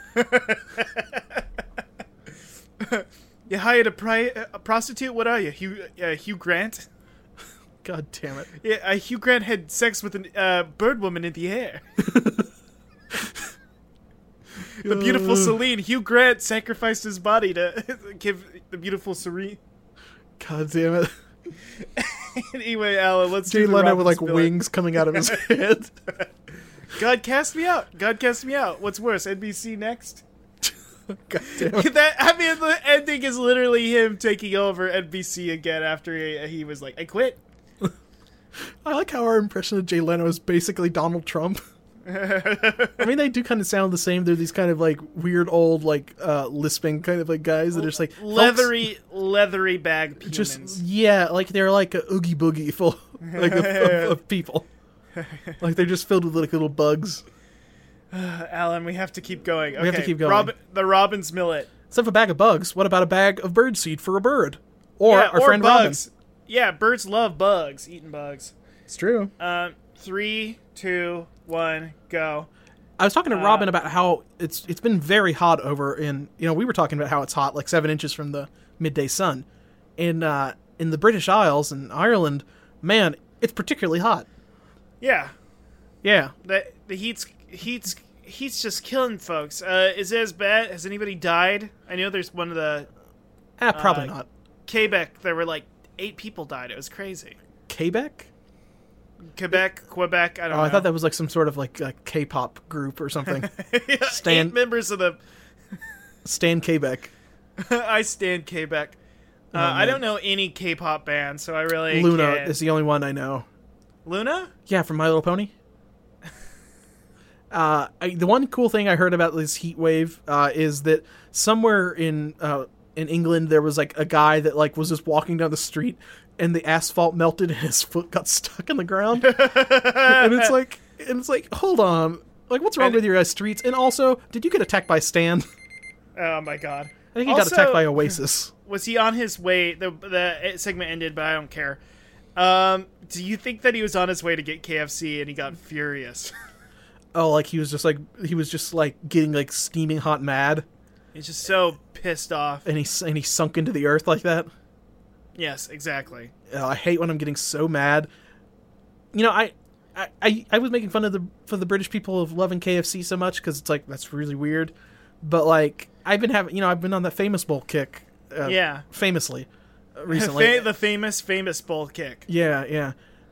You hired a prostitute? What are you, Hugh Grant? God damn it. Yeah, Hugh Grant had sex with a bird woman in the air. The beautiful Celine. Hugh Grant sacrificed his body to give the beautiful Serene. God damn it. Anyway, Alan, let's Jay do the Leno Robbins with like Millet. wings coming out of his head. God cast me out. What's worse, NBC next? God damn it. The ending is literally him taking over NBC again after he was like, I quit. I like how our impression of Jay Leno is basically Donald Trump. I mean, they do kind of sound the same. They're these kind of like weird old like lisping kind of like guys that are just like leathery bag humans. Just like they're like a oogie boogie full like of people. Like they're just filled with like little bugs. Alan, we have to keep going. Okay, we have to keep going. The Robbins Millet. Instead of a bag of bugs, what about a bag of bird seed for a bird? Or our friend bugs. Robin. Yeah, birds love bugs, eating bugs. It's true. 3, 2, 1, go. I was talking to Robin about how it's been very hot over in, we were talking about how it's hot, like 7 inches from the midday sun. In the British Isles and Ireland, man, it's particularly hot. Yeah. Yeah. The heat's just killing folks. Is it as bad? Has anybody died? I know there's one of the... probably not. Quebec, there were like 8 people died. It was crazy. Quebec, I don't know. I thought that was like some sort of like a K-pop group or something. Yeah, 8 members of the... Stan Quebec. I stand Quebec. I don't know any K-pop bands, so I really Luna can't. is the only one I know. Luna? Yeah, from My Little Pony. The one cool thing I heard about this heat wave is that somewhere in England there was like a guy that like was just walking down the street and the asphalt melted and his foot got stuck in the ground. and it's like, hold on, like what's wrong with your guys' streets? And also, did you get attacked by Stan? Oh my god! I think he got attacked by Oasis. Was he on his way? The segment ended, but I don't care. Do you think that he was on his way to get KFC and he got furious? Oh, like he was just like getting like steaming hot mad. He's just so pissed off, and he sunk into the earth like that. Yes, exactly. I hate when I'm getting so mad. I was making fun of the British people of loving KFC so much because it's like that's really weird. But like I've been on that Famous Bowl kick famously recently. The famous bull kick. Yeah.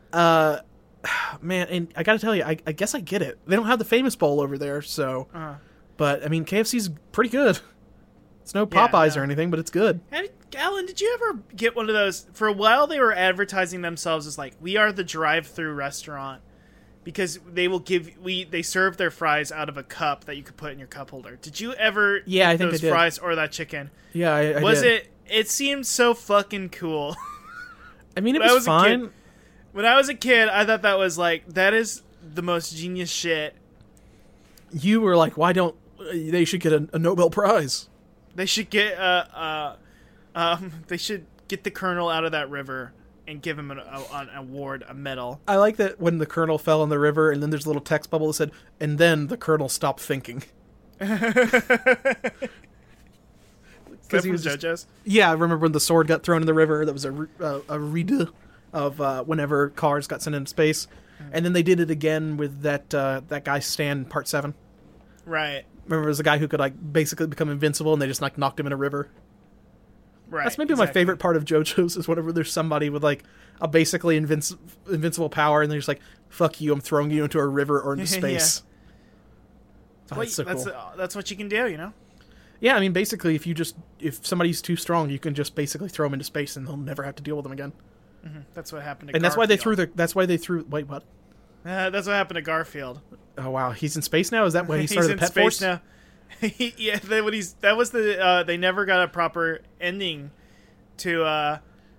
Man, and I gotta tell you, I guess I get it. They don't have the famous bowl over there, so. But I mean, KFC's pretty good. It's no Popeyes or anything, but it's good. Alan, did you ever get one of those? For a while, they were advertising themselves as like, we are the drive-through restaurant, because they serve their fries out of a cup that you could put in your cup holder. Did you ever eat those fries or that chicken? Yeah, I did. It seemed so fucking cool. I mean, it was fine. When I was a kid, I thought that was like, that is the most genius shit. You were like, why don't they should get a Nobel Prize? They should get they should get the Colonel out of that river and give him an award, a medal. I like that when the Colonel fell in the river, and then there's a little text bubble that said, and then the Colonel stopped thinking. Because he was JoJo's? Yeah, I remember when the sword got thrown in the river. That was a redo of whenever cars got sent into space. And then they did it again with that guy Stan in Part 7. Right. Remember, there was a guy who could like basically become invincible, and they just like knocked him in a river. Right. That's maybe my favorite part of JoJo's, is whenever there's somebody with like a basically invincible power, and they're just like, "Fuck you! I'm throwing you into a river or into space." Yeah. That's so cool. That's what you can do, you know. Yeah, I mean, basically, if somebody's too strong, you can just basically throw them into space, and they'll never have to deal with them again. Mm-hmm. That's what happened to and Garfield. That's why they threw. Wait, what? That's what happened to Garfield. Oh wow, he's in space now. Is that when he started the Pet Force? Now. Yeah, they never got a proper ending to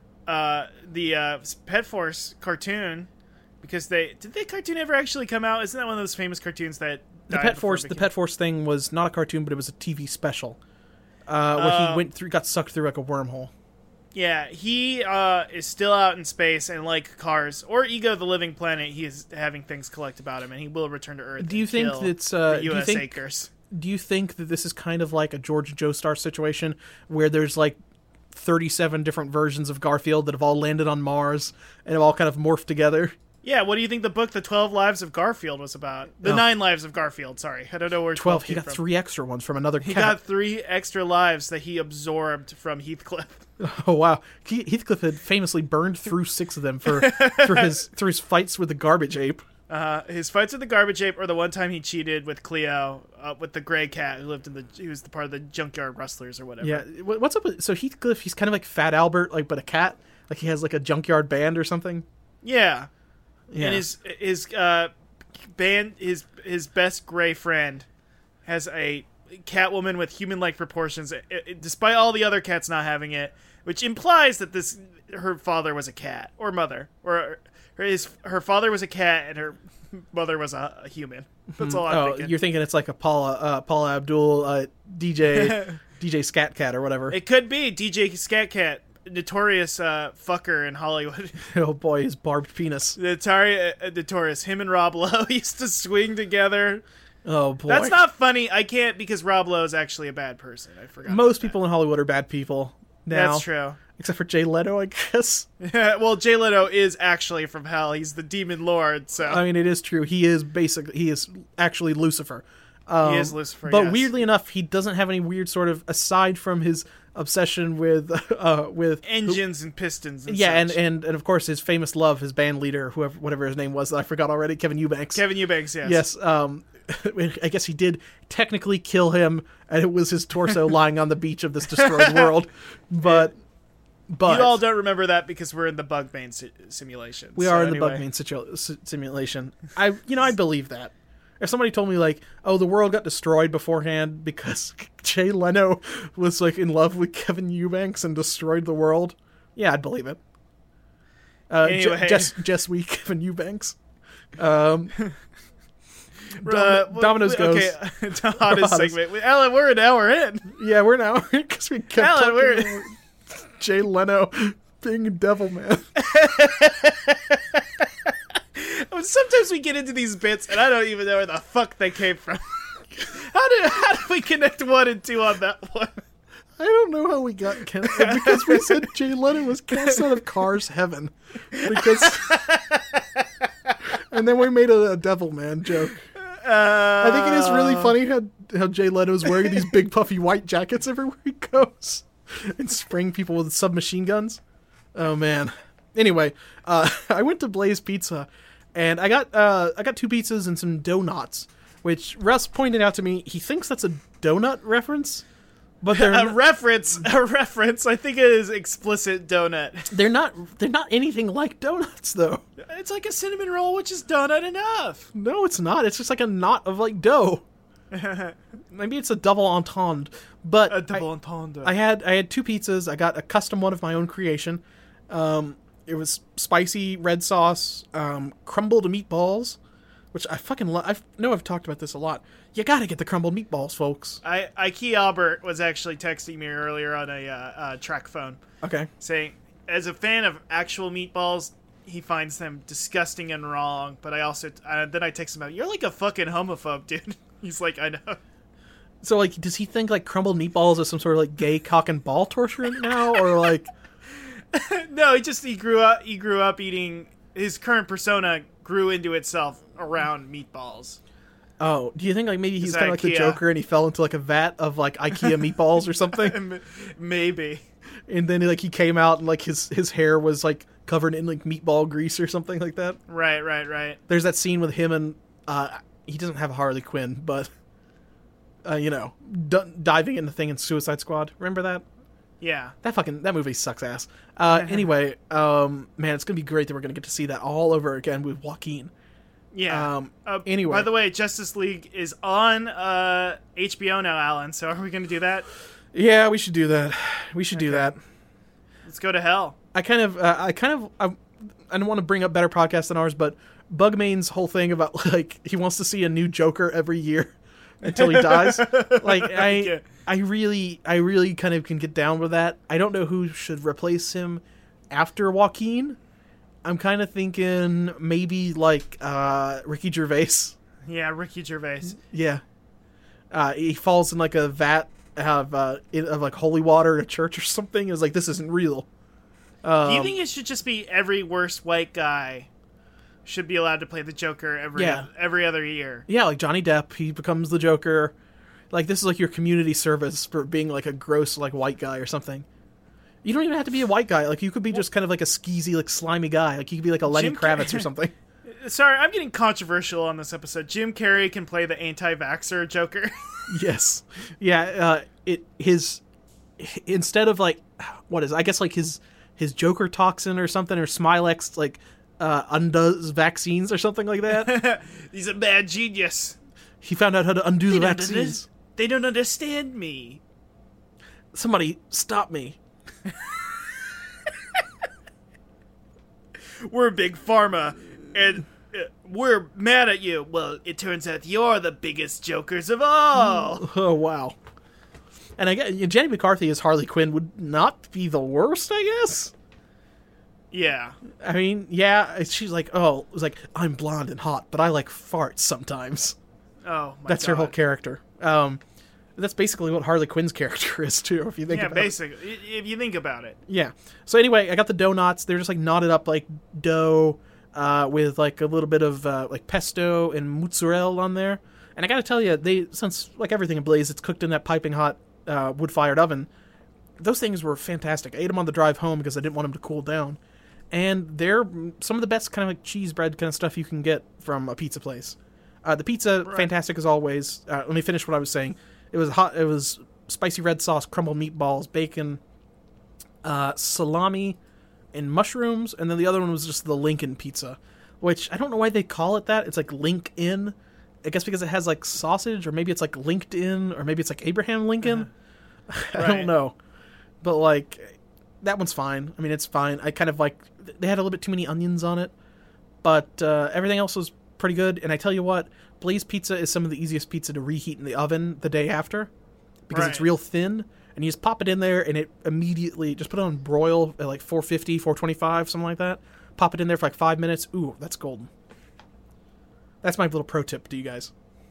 the Pet Force cartoon, because did the cartoon ever actually come out? Isn't that one of those famous cartoons that the Pet Force thing was not a cartoon, but it was a TV special where he got sucked through like a wormhole. Yeah, he is still out in space, and like Cars or Ego the Living Planet, he is having things collect about him, and he will return to Earth. Do you think that's U.S. acres? Do you think that this is kind of like a George Joestar situation, where there's like 37 different versions of Garfield that have all landed on Mars and have all kind of morphed together? Yeah, what do you think the book, The 12 Lives of Garfield, was about? The 9 Lives of Garfield, sorry. I don't know where 12 came from. He got 3 extra ones from another cat. He got 3 extra lives that he absorbed from Heathcliff. Oh, wow. Heathcliff had famously burned through 6 of them through his fights with the garbage ape. His fights with the garbage ape, or the one time he cheated with Cleo, with the gray cat who was the part of the junkyard rustlers or whatever. Yeah, what's up with... So Heathcliff, he's kind of like Fat Albert, like, but a cat? Like he has like a junkyard band or something? Yeah. Yeah. And his band, his best gray friend, has a Catwoman with human-like proportions, despite all the other cats not having it, which implies that her father was a cat or mother, or her father was a cat and her mother was a human. That's all I'm thinking. You're thinking it's like a Paula Abdul DJ Scat Cat or whatever. It could be DJ Scat Cat. Notorious fucker in Hollywood. Oh boy, his barbed penis. Notorious. Him and Rob Lowe used to swing together. Oh boy. That's not funny. I can't, because Rob Lowe is actually a bad person. I forgot. Most people in Hollywood are bad people now. That's true. Except for Jay Leto, I guess. Yeah, well, Jay Leto is actually from hell. He's the demon lord, so. I mean, it is true. He is actually Lucifer. He is Lucifer, but weirdly enough, he doesn't have any weird sort of, aside from his obsession with engines and pistons and such. and of course his famous love, his band leader, whatever his name was, I forgot already, Kevin Eubanks, yes. I guess he did technically kill him, and it was his torso lying on the beach of this destroyed world, but you all don't remember that because we're in the Bugbane simulation. We are in the Bugbane simulation. I believe that. If somebody told me, like, oh, the world got destroyed beforehand because Jay Leno was, like, in love with Kevin Eubanks and destroyed the world, yeah, I'd believe it. Anyway. Jess Wee, Kevin Eubanks. Domino's goes. Okay, hottest segment. Alan, we're an hour in. Yeah, we're an hour in because we kept talking about Jay Leno being a devil man. Sometimes we get into these bits, and I don't even know where the fuck they came from. How did we connect 1 and 2 on that one? I don't know how we got because we said Jay Leno was cast out of Cars Heaven, and then we made a devil man joke. I think it is really funny how Jay Leno's wearing these big puffy white jackets everywhere he goes. and spraying people with submachine guns. Oh man. Anyway, I went to Blaze Pizza, and I got 2 pizzas and some donuts, which Russ pointed out to me. He thinks that's a donut reference, but they're a reference. I think it is explicit donut. They're not anything like donuts though. It's like a cinnamon roll, which is donut enough. No, it's not. It's just like a knot of like dough. Maybe it's a double entendre, but a double entendre. I had 2 pizzas. I got a custom one of my own creation. It was spicy red sauce, crumbled meatballs, which I fucking love. I know I've talked about this a lot. You gotta get the crumbled meatballs, folks. Ike Albert was actually texting me earlier on a track phone. Okay. Saying, as a fan of actual meatballs, he finds them disgusting and wrong. But I also then I text him out, "You're like a fucking homophobe, dude." He's like, "I know." So like, does he think like crumbled meatballs is some sort of like gay cock and ball torture now, or like? No, he grew up eating. His current persona grew into itself around meatballs. Oh, do you think like maybe he's kind of like the Joker and he fell into like a vat of like IKEA meatballs or something? Maybe. And then like he came out and like his hair was like covered in like meatball grease or something like that. Right. There's that scene with him and he doesn't have a Harley Quinn, but diving in the thing in Suicide Squad. Remember that? Yeah. That movie sucks ass. Anyway, man, it's gonna be great that we're gonna get to see that all over again with Joaquin. Yeah. Anyway. By the way, Justice League is on HBO now, Alan. So are we gonna do that? Yeah, we should do that. Do that. Let's go to hell. I don't want to bring up better podcasts than ours, but Bugmain's whole thing about like he wants to see a new Joker every year until he dies. Like I really kind of can get down with that. I don't know who should replace him after Joaquin. I'm kind of thinking maybe like Ricky Gervais. Yeah, Ricky Gervais. Yeah. He falls in like a vat of like holy water at a church or something. It's like, this isn't real. Do you think it should just be every worst white guy should be allowed to play the Joker every other year? Yeah, like Johnny Depp, he becomes the Joker. Like, this is like your community service for being like a gross like white guy or something. You don't even have to be a white guy. Like, you could be just kind of like a skeezy, like slimy guy. Like, you could be like a Lenny Kravitz or something. Sorry, I'm getting controversial on this episode. Jim Carrey can play the anti-vaxxer Joker. Yes. Yeah, instead of like, I guess like his Joker toxin or something, or Smilex like undoes vaccines or something like that. He's a bad genius. He found out how to undo the vaccines. They don't understand me. Somebody stop me. We're big pharma, and we're mad at you. Well, it turns out you're the biggest jokers of all. Oh, wow. And I guess Jenny McCarthy as Harley Quinn would not be the worst, I guess. Yeah. I mean, yeah, she's like, I'm blonde and hot, but I like farts sometimes. Oh, my That's God. her whole character. That's basically what Harley Quinn's character is, too, if you think about it. Yeah, basically, if you think about it. Yeah. So anyway, I got the donuts. They're just like knotted up like dough with like a little bit of like pesto and mozzarella on there. And I got to tell you, since like everything in Blaze, it's cooked in that piping hot wood-fired oven, those things were fantastic. I ate them on the drive home because I didn't want them to cool down. And they're some of the best kind of like cheese bread kind of stuff you can get from a pizza place. The pizza, fantastic as always. Let me finish what I was saying. It was hot. It was spicy red sauce, crumbled meatballs, bacon, salami, and mushrooms. And then the other one was just the Lincoln pizza, which I don't know why they call it that. It's like Link-in. I guess because it has like sausage, or maybe it's like LinkedIn, or maybe it's like Abraham Lincoln. I don't know. But like, that one's fine. I mean, it's fine. I kind of like, they had a little bit too many onions on it. But everything else was pretty good. And I tell you what, Blaze Pizza is some of the easiest pizza to reheat in the oven the day after, because it's real thin, and you just pop it in there and it immediately, just put it on broil at like 450, 425, something like that. Pop it in there for like 5 minutes. Ooh, that's golden. That's my little pro tip to you guys.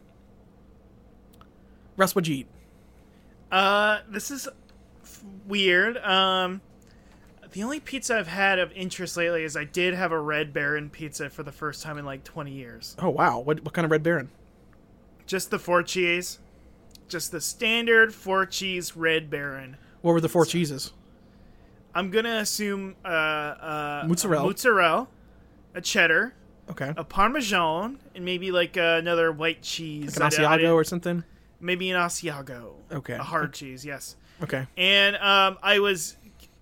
Russ, what'd you eat? This is weird. The only pizza I've had of interest lately is I did have a Red Baron pizza for the first time in like 20 years. Oh, wow. What kind of Red Baron? Just the 4 cheese. Just the standard 4 cheese Red Baron. What were the 4 cheeses? I'm gonna assume mozzarella, a cheddar, okay, a Parmesan, and maybe like another white cheese, like an Asiago or something. Maybe an Asiago. Okay, a hard cheese. Yes. Okay. And I was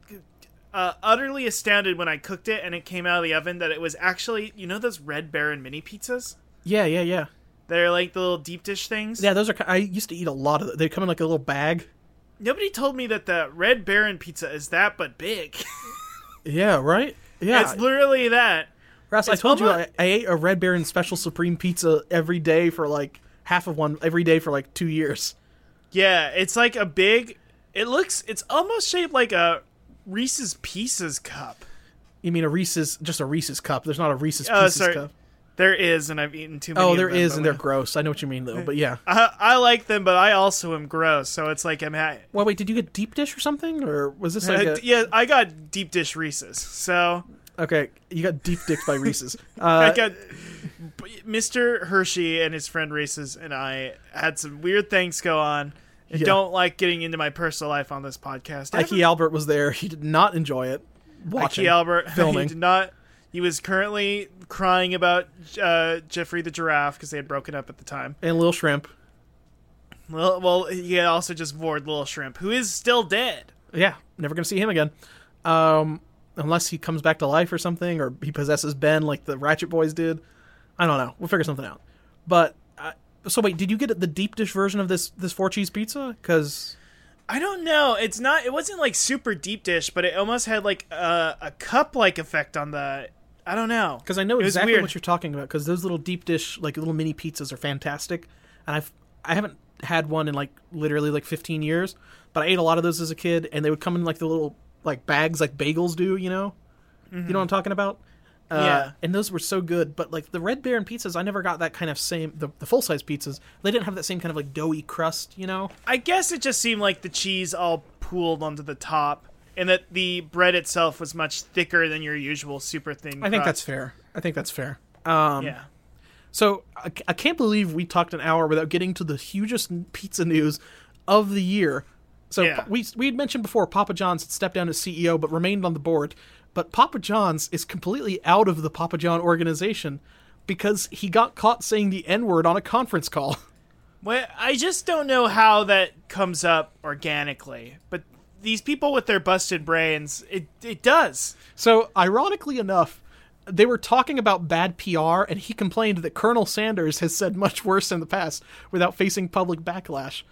utterly astounded when I cooked it and it came out of the oven that it was actually, you know, those Red Baron mini pizzas. Yeah. They're like the little deep dish things. Yeah, those are. I used to eat a lot of them. They come in like a little bag. Nobody told me that the Red Baron pizza is that but big. Yeah, right? Yeah. It's literally that. Ross, I told you I ate a Red Baron Special Supreme pizza every day for like half of one every day for like 2 years. Yeah, it's like a big... It's almost shaped like a Reese's Pieces cup. You mean just a Reese's cup. There's not a Reese's Pieces cup. There is, and I've eaten too many of them. Oh, there is, and they're gross. I know what you mean, though, but yeah. I like them, but I also am gross, so it's like I'm... Well, wait, did you get deep dish or something? Or was this like Yeah, I got deep dish Reese's, so... Okay, you got deep dicked by Reese's. I got... Mr. Hershey and his friend Reese's and I had some weird things go on. I don't like getting into my personal life on this podcast. Ike Albert was there. He did not enjoy it. Ike Albert filming. He did not... He was currently crying about Jeffrey the giraffe because they had broken up at the time. And Lil Shrimp. Well, he had also just vored Lil Shrimp, who is still dead. Yeah, never going to see him again. Unless he comes back to life or something, or he possesses Ben like the Ratchet Boys did. I don't know. We'll figure something out. But, so wait, did you get the deep dish version of this 4-cheese pizza? Because... I don't know. It wasn't like super deep dish, but it almost had like a cup-like effect on the... I don't know. Because I know exactly what you're talking about, because those little deep dish, like little mini pizzas are fantastic. And I haven't had one in like literally like 15 years, but I ate a lot of those as a kid, and they would come in like the little like bags like bagels do, you know? Mm-hmm. You know what I'm talking about? Yeah. And those were so good, but like the Red Baron pizzas, I never got that kind of same, the full-size pizzas, they didn't have that same kind of like doughy crust, you know? I guess it just seemed like the cheese all pooled onto the top, and that the bread itself was much thicker than your usual super thin crust. I think that's fair. Yeah. So I can't believe we talked an hour without getting to the hugest pizza news of the year. So yeah. we had mentioned before Papa John's had stepped down as CEO but remained on the board. But Papa John's is completely out of the Papa John organization because he got caught saying the N-word on a conference call. Well, I just don't know how that comes up organically. But these people with their busted brains, it does. So, ironically enough, they were talking about bad PR, and he complained that Colonel Sanders has said much worse in the past without facing public backlash.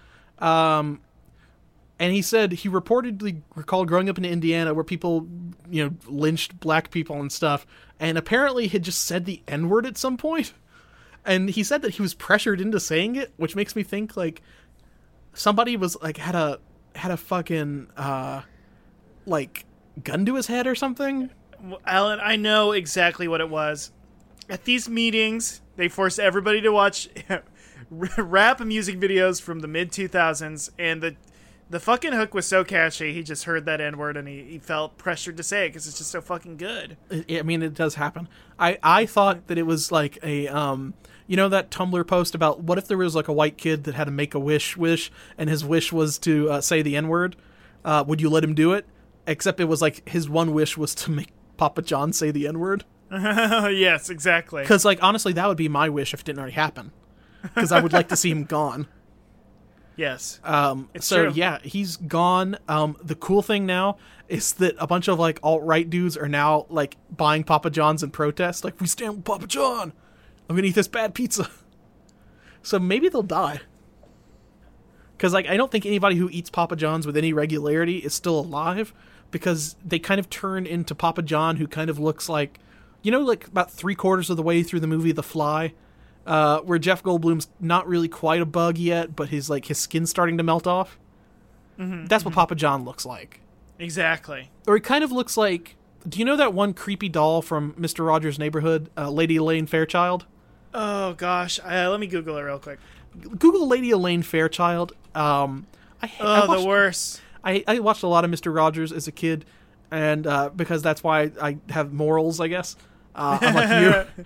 And he said he reportedly recalled growing up in Indiana where people, you know, lynched black people and stuff, and apparently had just said the N-word at some point. And he said that he was pressured into saying it, which makes me think, like, somebody was, like, had a fucking, like, gun to his head or something. Alan, I know exactly what it was. At these meetings, they forced everybody to watch rap music videos from the mid-2000s, and the fucking hook was so catchy, he just heard that N-word and he felt pressured to say it because it's just so fucking good. I mean, it does happen. I thought that it was like a, you know that Tumblr post about what if there was like a white kid that had to make a wish, and his wish was to say the N-word? Would you let him do it? Except it was like his one wish was to make Papa John say the N-word. Yes, exactly. Because, like, honestly, that would be my wish if it didn't already happen. Because I would like to see him gone. Yes. It's true. Yeah, he's gone. The cool thing now is that a bunch of, like, alt-right dudes are now, like, buying Papa John's in protest. Like, we stand with Papa John. I'm going to eat this bad pizza. So maybe they'll die. Because, like, I don't think anybody who eats Papa John's with any regularity is still alive. Because they kind of turn into Papa John, who kind of looks like, you know, like about 3/4 of the way through the movie The Fly, where Jeff Goldblum's not really quite a bug yet, but his skin's starting to melt off. Mm-hmm, That's what Papa John looks like. Exactly. Or he kind of looks like, do you know that one creepy doll from Mr. Rogers' Neighborhood, Lady Elaine Fairchild? Oh, gosh. Let me Google it real quick. Google Lady Elaine Fairchild. The worst. I watched a lot of Mr. Rogers as a kid, and because that's why I have morals, I guess. I'm like you.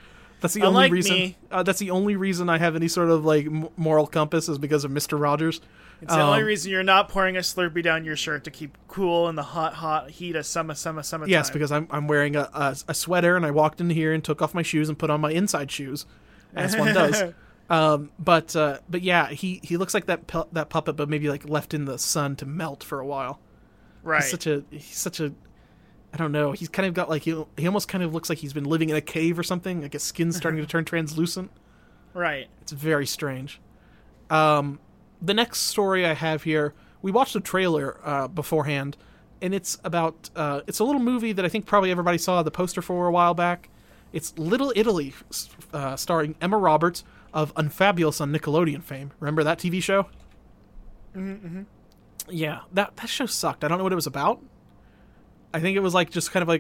That's the Unlike only reason. me. That's the only reason I have any sort of like moral compass is because of Mr. Rogers. It's the only reason you're not pouring a Slurpee down your shirt to keep cool in the hot heat of summertime. Yes, because I'm wearing a sweater, and I walked in here and took off my shoes and put on my inside shoes, as one does. But yeah, he looks like that puppet, but maybe like left in the sun to melt for a while. Right. He's such a I don't know. He's kind of got like he almost kind of looks like he's been living in a cave or something. Like his skin's starting to turn translucent. Right. It's very strange. The next story I have here, we watched a trailer beforehand, and it's about it's a little movie that I think probably everybody saw the poster for a while back. It's Little Italy, starring Emma Roberts of Unfabulous on Nickelodeon fame. Remember that TV show? Mm-hmm. Yeah, that show sucked. I don't know what it was about. I think it was like just kind of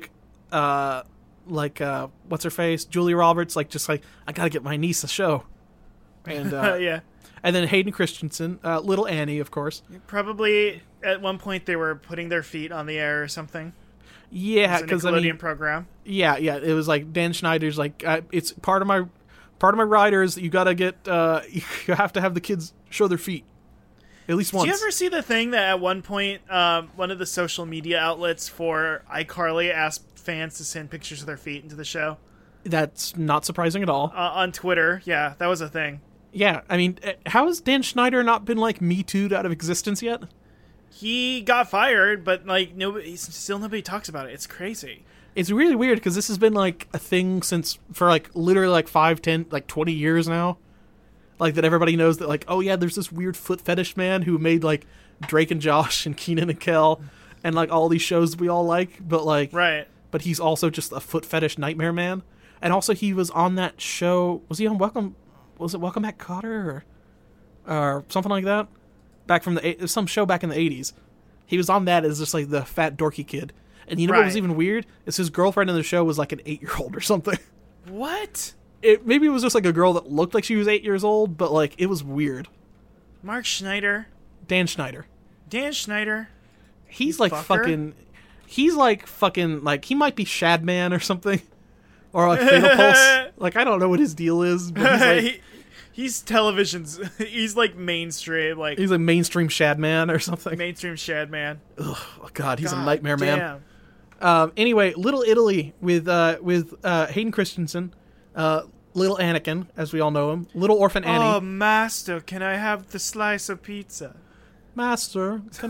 like what's her face, Julia Roberts, like just like I gotta get my niece a show, and yeah. And then Hayden Christensen, Little Annie, of course. Probably at one point they were putting their feet on the air or something. Yeah, because Nickelodeon program. Yeah, it was like Dan Schneider's like it's part of my rider is that you gotta get you have to have the kids show their feet at least once. Did you ever see the thing that at one point one of the social media outlets for iCarly asked fans to send pictures of their feet into the show? That's not surprising at all. On Twitter, yeah, that was a thing. Yeah, I mean, how has Dan Schneider not been like Me Too'd out of existence yet? He got fired, but like nobody talks about it. It's crazy. It's really weird because this has been like a thing for like literally like 5, 10, like 20 years now. Like that everybody knows that like, oh yeah, there's this weird foot fetish man who made like Drake and Josh and Kenan and Kel and like all these shows we all like, but like right. But he's also just a foot fetish nightmare man. And also he was on that show. Was he on Welcome Back, Kotter or something like that? Back from some show back in the 80s. He was on that as just like the fat dorky kid. And you know what was even weird? Is his girlfriend in the show was like an 8-year-old or something. What? Maybe it was just like a girl that looked like she was 8 years old, but like it was weird. Mark Schneider. Dan Schneider. He's like fucking. He's like fucking like he might be Shadman or something. Or like Fatal Pulse. Like I don't know what his deal is, but he's like he's television's he's like mainstream, like he's a mainstream Shadman or something. Mainstream Shadman. Ugh, God, he's a nightmare damn. Man. Anyway, Little Italy with Hayden Christensen, Little Anakin, as we all know him, Little Orphan Annie. Oh, Master, can I have the slice of pizza? Master, can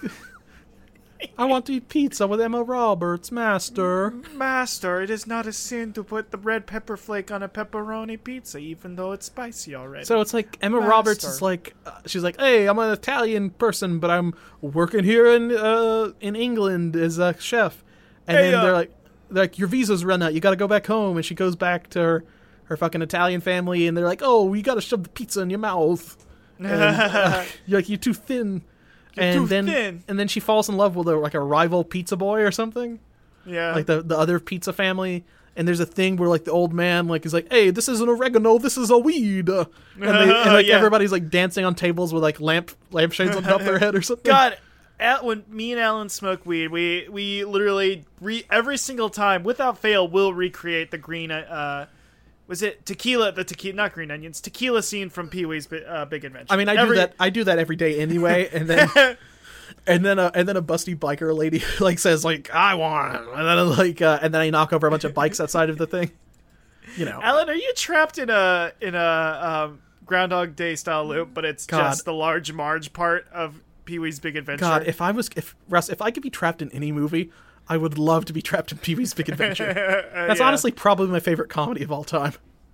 I want to eat pizza with Emma Roberts, Master. Master, it is not a sin to put the red pepper flake on a pepperoni pizza, even though it's spicy already. So it's like Emma Roberts is like, she's like, hey, I'm an Italian person, but I'm working here in England as a chef. And then they're like, your visa's run out, you gotta go back home. And she goes back to her fucking Italian family, and they're like, oh, you gotta shove the pizza in your mouth. And, you're like, you're too thin. And then she falls in love with a rival pizza boy or something. Yeah. Like the other pizza family. And there's a thing where like the old man like is like, hey, this isn't oregano, this is a weed. And everybody's like dancing on tables with like lampshades on top of their head or something. God, when me and Alan smoke weed, we literally every single time without fail will recreate the green was it tequila not green onions, tequila scene from Pee-wee's Big Adventure. I mean, I do that every day anyway, and then and then a busty biker lady like says like I want, and then I knock over a bunch of bikes outside of the thing. You know, Alan, are you trapped in a Groundhog Day style loop? But it's just the Large Marge part of Pee-wee's Big Adventure. God, if I could be trapped in any movie, I would love to be trapped in Pee-wee's Big Adventure. That's honestly probably my favorite comedy of all time.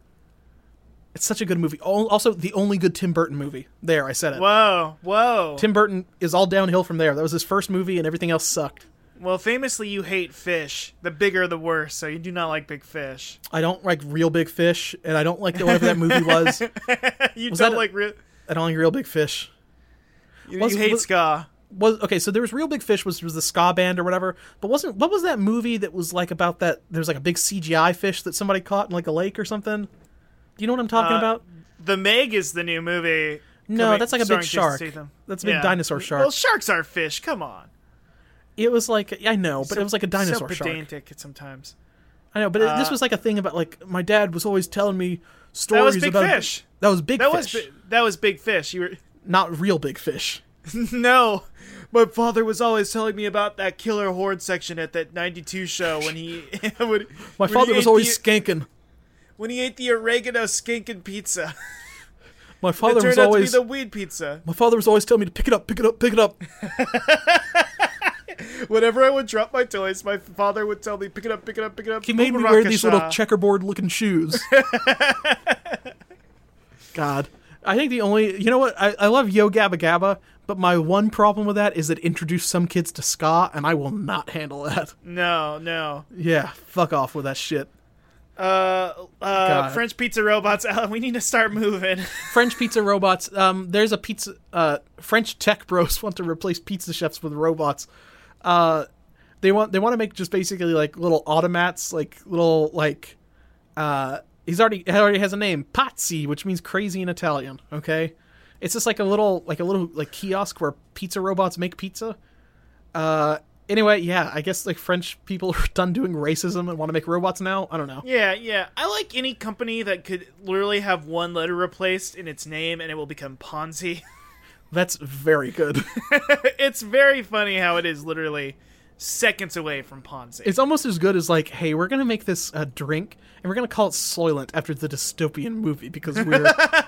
It's such a good movie. Also, the only good Tim Burton movie. There, I said it. Whoa. Tim Burton is all downhill from there. That was his first movie, and everything else sucked. Well, famously, you hate fish. The bigger, the worse, so you do not like big fish. I don't like Real Big Fish, and I don't like whatever that movie was. I don't like Real Big Fish. You hate ska. Okay, so there was Real Big Fish, was the ska band or whatever, but what was that movie that was like about that? There's like a big CGI fish that somebody caught in like a lake or something. Do you know what I'm talking about? The Meg is the new movie. No, that's like a big shark. That's a big dinosaur shark. Well, sharks are fish. Come on. It was like, I know, but it was like a dinosaur shark. So pedantic sometimes. I know, but this was like a thing about like my dad was always telling me stories that was Big about Fish. That was Big Fish. That was Big Fish. You were not real Big Fish. No, my father was always telling me about that killer horde section at that 92 show when he. My father was always skanking. When he ate the oregano skanking pizza. My father was always. It turned out to be the weed pizza. My father was always telling me to pick it up, pick it up, pick it up. Whenever I would drop my toys, my father would tell me, pick it up, pick it up, pick it up. He made me wear these little checkerboard-looking shoes. God. I think the only... You know what? I love Yo Gabba Gabba, but my one problem with that is it introduced some kids to ska, and I will not handle that. No. Yeah, fuck off with that shit. French pizza robots. We need to start moving. French pizza robots. There's a pizza... French tech bros want to replace pizza chefs with robots. They want to make just basically like little automats, like little like he already has a name, Pazzi, which means crazy in Italian. Okay, it's just like a little kiosk where pizza robots make pizza. Anyway, yeah, I guess like French people are done doing racism and want to make robots now. I don't know. Yeah. I like any company that could literally have one letter replaced in its name and it will become Ponzi. That's very good. It's very funny how it is literally seconds away from Ponzi. It's almost as good as like, hey, we're going to make this drink, and we're going to call it Soylent after the dystopian movie because we're...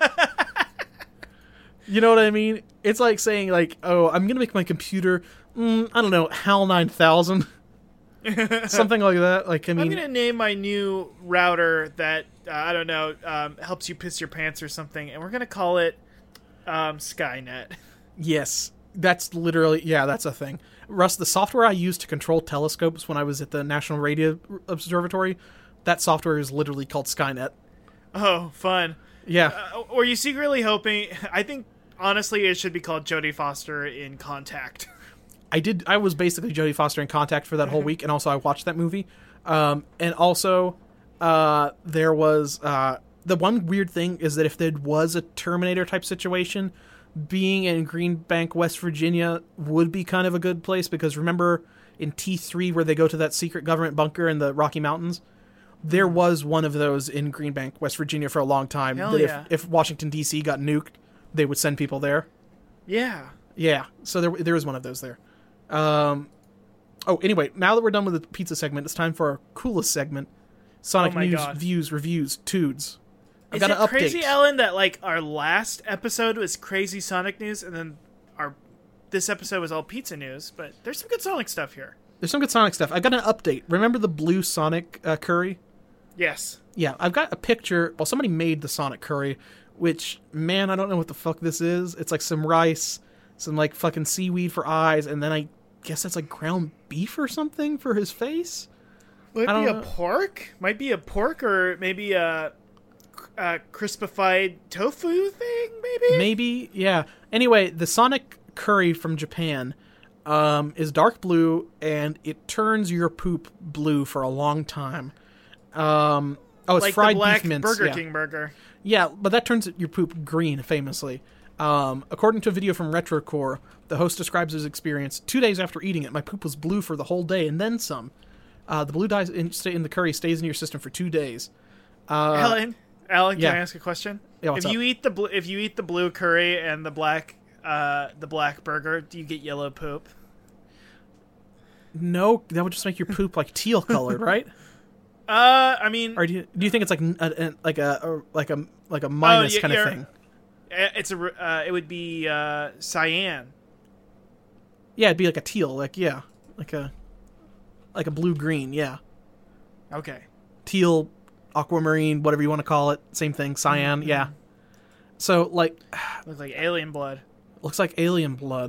You know what I mean? It's like saying like, oh, I'm going to make my computer, I don't know, HAL 9000. Something like that. Like, I mean... I'm going to name my new router that, I don't know, helps you piss your pants or something, and we're going to call it... Skynet. Yes, that's literally, that's a thing. Russ, the software I used to control telescopes when I was at the National Radio Observatory, that software is literally called Skynet. Oh, fun. Yeah. Were you secretly hoping, I think, honestly, it should be called Jodie Foster in Contact. I was basically Jodie Foster in Contact for that whole week, and also I watched that movie. And also, there was... The one weird thing is that if there was a Terminator-type situation, being in Green Bank, West Virginia would be kind of a good place, because remember in T3 where they go to that secret government bunker in the Rocky Mountains? There was one of those in Green Bank, West Virginia for a long time. Hell that yeah. if Washington, D.C. got nuked, they would send people there. Yeah. Yeah, so there was one of those there. Anyway, now that we're done with the pizza segment, it's time for our coolest segment, Sonic News, God. Views, Reviews, Tudes. Is it crazy, Alan, that like our last episode was crazy Sonic news, and then this episode was all pizza news? But there's some good Sonic stuff here. There's some good Sonic stuff. I got an update. Remember the blue Sonic curry? Yes. Yeah, I've got a picture. Well, somebody made the Sonic curry, which, man, I don't know what the fuck this is. It's like some rice, some like fucking seaweed for eyes, and then I guess that's like ground beef or something for his face. Might be a pork, or maybe a crispified tofu thing, maybe, yeah. Anyway, the Sonic curry from Japan is dark blue, and it turns your poop blue for a long time. It's like fried the black beef mince. Burger King burger. Yeah, but that turns your poop green, famously. According to a video from RetroCore, the host describes his experience. 2 days after eating it, my poop was blue for the whole day, and then some. The blue dye in the curry stays in your system for 2 days. Alan, can I ask a question? Yeah, if you eat the blue curry and the black burger, do you get yellow poop? No, that would just make your poop like teal colored, right? I mean, or do you think it's like a minus kind of thing? It would be cyan. Yeah, it'd be like a teal, like a blue green, yeah. Okay. Teal, aquamarine, whatever you want to call it, same thing, cyan, yeah. So like, looks like alien blood. Looks like alien blood.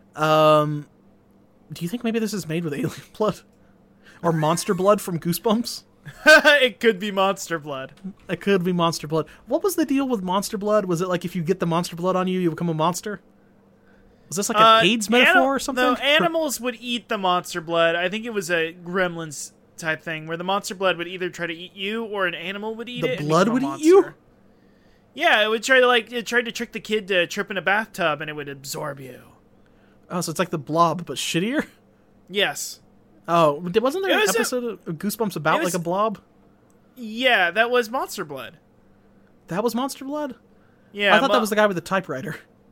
Do you think maybe this is made with alien blood? Or monster blood from Goosebumps? It could be monster blood. It could be monster blood. What was the deal with monster blood? Was it like if you get the monster blood on you, you become a monster? Was this like an AIDS metaphor or something? No, animals would eat the monster blood. I think it was a Gremlins type thing where the monster blood would either try to eat you or an animal would eat it. The blood would eat you? Yeah, it would try to trick the kid to trip in a bathtub and it would absorb you. Oh, so it's like the Blob, but shittier? Yes. Oh, wasn't there an episode of Goosebumps about like a blob? Yeah, that was Monster Blood. That was Monster Blood? Yeah. I thought that was the guy with the typewriter.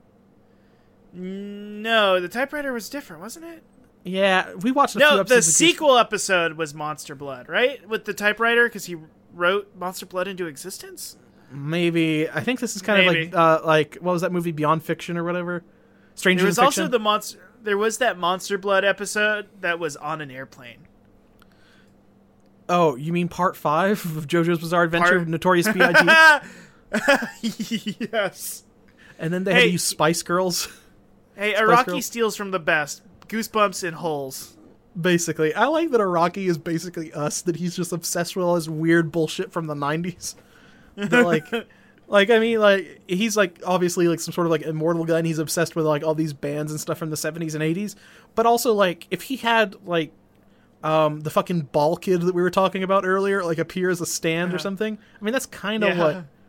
No, the typewriter was different, wasn't it? Yeah, we watched a few episodes. No, the sequel episode was Monster Blood, right? With the typewriter, because he wrote Monster Blood into existence? Maybe. I think this is kind of like, what was that movie, Beyond Fiction or whatever? Stranger Than Fiction? There was also the Monster... There was that Monster Blood episode that was on an airplane. Oh, you mean part 5 of JoJo's Bizarre Adventure of Notorious B.I.G.? Yes. And then they had to use Spice Girls. Hey, Araki steals from the best. Goosebumps and Holes. Basically. I like that Araki is basically us, that he's just obsessed with all this weird bullshit from the 90s. That, he's like obviously like some sort of like immortal guy, and he's obsessed with like all these bands and stuff from the 70s and 80s. But also, like, if he had like the fucking ball kid that we were talking about earlier like appear as a stand or something, I mean, that's kind of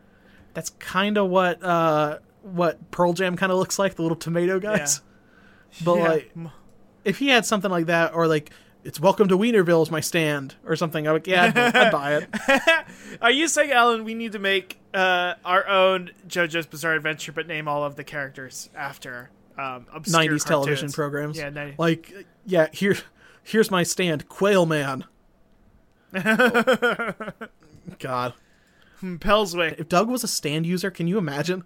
what Pearl Jam kind of looks like, the little tomato guys. But like, if he had something like that, or like, it's Welcome to Wienerville is my stand or something, I'd buy it. Are you saying, Alan, we need to make our own JoJo's Bizarre Adventure, but name all of the characters after obscure 90s cartoons? Television programs? Yeah, 90s. Like, here's my stand, Quail Man. God. Pelswick. If Doug was a stand user, can you imagine?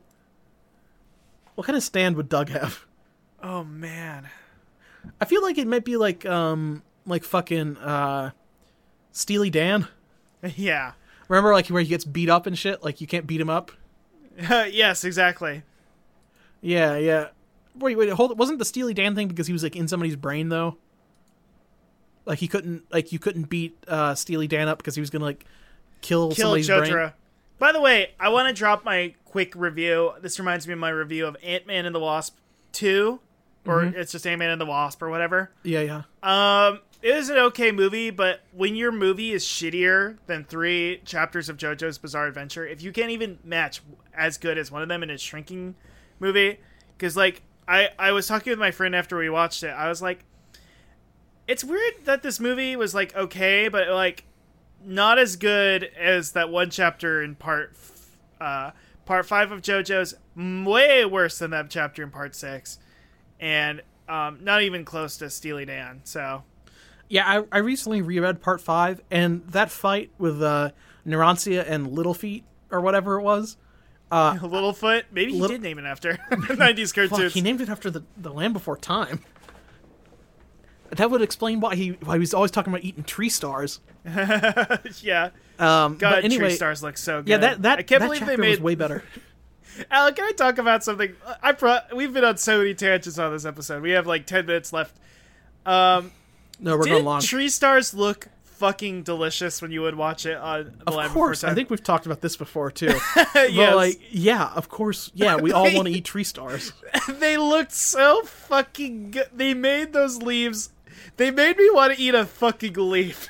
What kind of stand would Doug have? Oh, man. I feel like it might be like fucking Steely Dan. Yeah. Remember, like, where he gets beat up and shit? Like, you can't beat him up? Yes, exactly. Yeah. Wait, hold it. Wasn't the Steely Dan thing because he was, like, in somebody's brain, though? Like, you couldn't beat Steely Dan up because he was gonna, like, kill somebody's Jotaro. brain. By the way, I want to drop my quick review. This reminds me of my review of Ant-Man and the Wasp 2. Or it's just Ant-Man and the Wasp or whatever. Yeah. It was an okay movie, but when your movie is shittier than 3 chapters of JoJo's Bizarre Adventure, if you can't even match as good as one of them in a shrinking movie, because, like, I was talking with my friend after we watched it, I was like, it's weird that this movie was, like, okay, but, like, not as good as that one chapter in part 5 of JoJo's, way worse than that chapter in part 6. And not even close to Steely Dan, so... Yeah, I recently reread part 5, and that fight with Narancia and Littlefeet, or whatever it was... Littlefoot? Maybe he did name it after 90s cartoons. Fuck, he named it after the Land Before Time. That would explain why he was always talking about eating tree stars. Yeah. But anyway, tree stars look so good. Yeah, I can't believe they made was way better. Alan, can I talk about something? We've been on so many tangents on this episode. We have like 10 minutes left. No, we're going long. Tree stars look fucking delicious when you would watch it on the Land Before Time? I think we've talked about this before too. Yes. But like, yeah, of course. Yeah, we all want to eat tree stars. They looked so fucking good. They made those leaves. They made me want to eat a fucking leaf.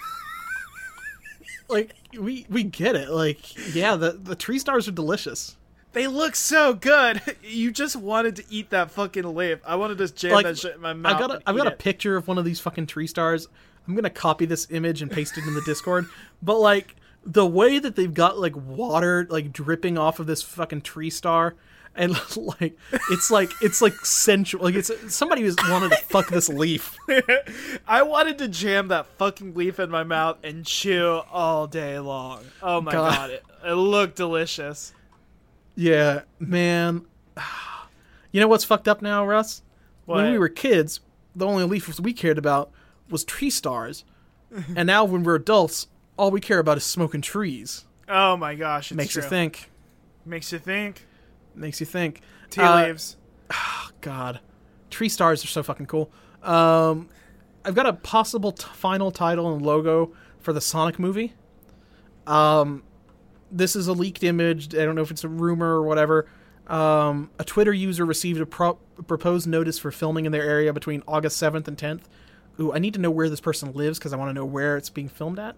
Like, we get it. Like, yeah, the tree stars are delicious. They look so good. You just wanted to eat that fucking leaf. I wanted to jam that shit in my mouth. I've got a picture of one of these fucking tree stars. I'm gonna copy this image and paste it in the Discord. But like, the way that they've got like water like dripping off of this fucking tree star, and like it's like sensual. Like, it's somebody who's wanted to fuck this leaf. I wanted to jam that fucking leaf in my mouth and chew all day long. Oh my god, it looked delicious. Yeah, man. You know what's fucked up now, Russ? What? When we were kids, the only leaves we cared about was tree stars. And now when we're adults, all we care about is smoking trees. Oh my gosh, it's Makes true. you think. Makes you think. Makes you think. Tea leaves. Oh, God. Tree stars are so fucking cool. I've got a possible final title and logo for the Sonic movie. This is a leaked image. I don't know if it's a rumor or whatever. A Twitter user received a proposed notice for filming in their area between August 7th and 10th. Ooh, I need to know where this person lives because I want to know where it's being filmed at.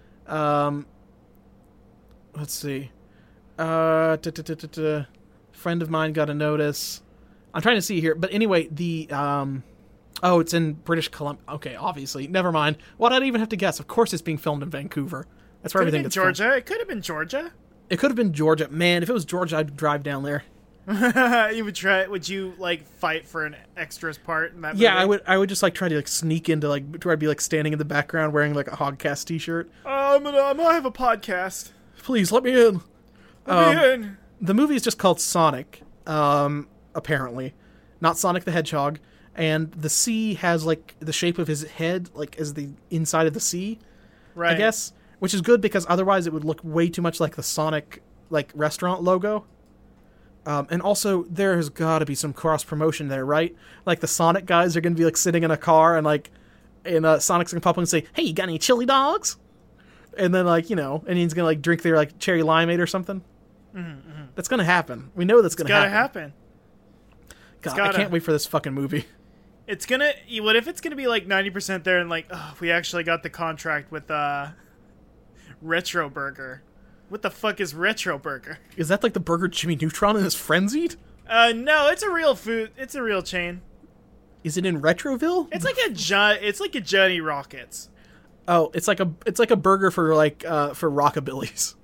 Let's see. Friend of mine got a notice. I'm trying to see here. But anyway, the Oh, it's in British Columbia. Okay, obviously. Never mind. Why did I even have to guess? Of course it's being filmed in Vancouver. That's where everything gets filmed. Georgia. It could have been Georgia. It could have been Georgia. Man, if it was Georgia, I'd drive down there. You would try? Would you like fight for an extras part in that movie? Yeah, I would just like try to like sneak into like try to be like standing in the background wearing like a Hogcast t-shirt. I'm gonna have a podcast. Please let me in. Let me in. The movie is just called Sonic, apparently, not Sonic the Hedgehog, and the sea has like the shape of his head, like as the inside of the sea, right? I guess, which is good because otherwise it would look way too much like the Sonic like restaurant logo. And also, there's got to be some cross-promotion there, right? Like, the Sonic guys are going to be, like, sitting in a car, and, like, Sonic's going to pop up and say, hey, you got any chili dogs? And then, like, you know, and he's going to, like, drink their, like, cherry limeade or something. Mm-hmm. That's going to happen. We know that's going to happen. It's got to happen. God, I can't wait for this fucking movie. It's going to... What if it's going to be, like, 90% there and, like, oh, we actually got the contract with, Retro Burger. What the fuck is Retro Burger? Is that like the burger Jimmy Neutron and his friends eat? No, it's a real food. It's a real chain. Is it in Retroville? It's like a Johnny Rockets. Oh, it's like a burger for for rockabillys.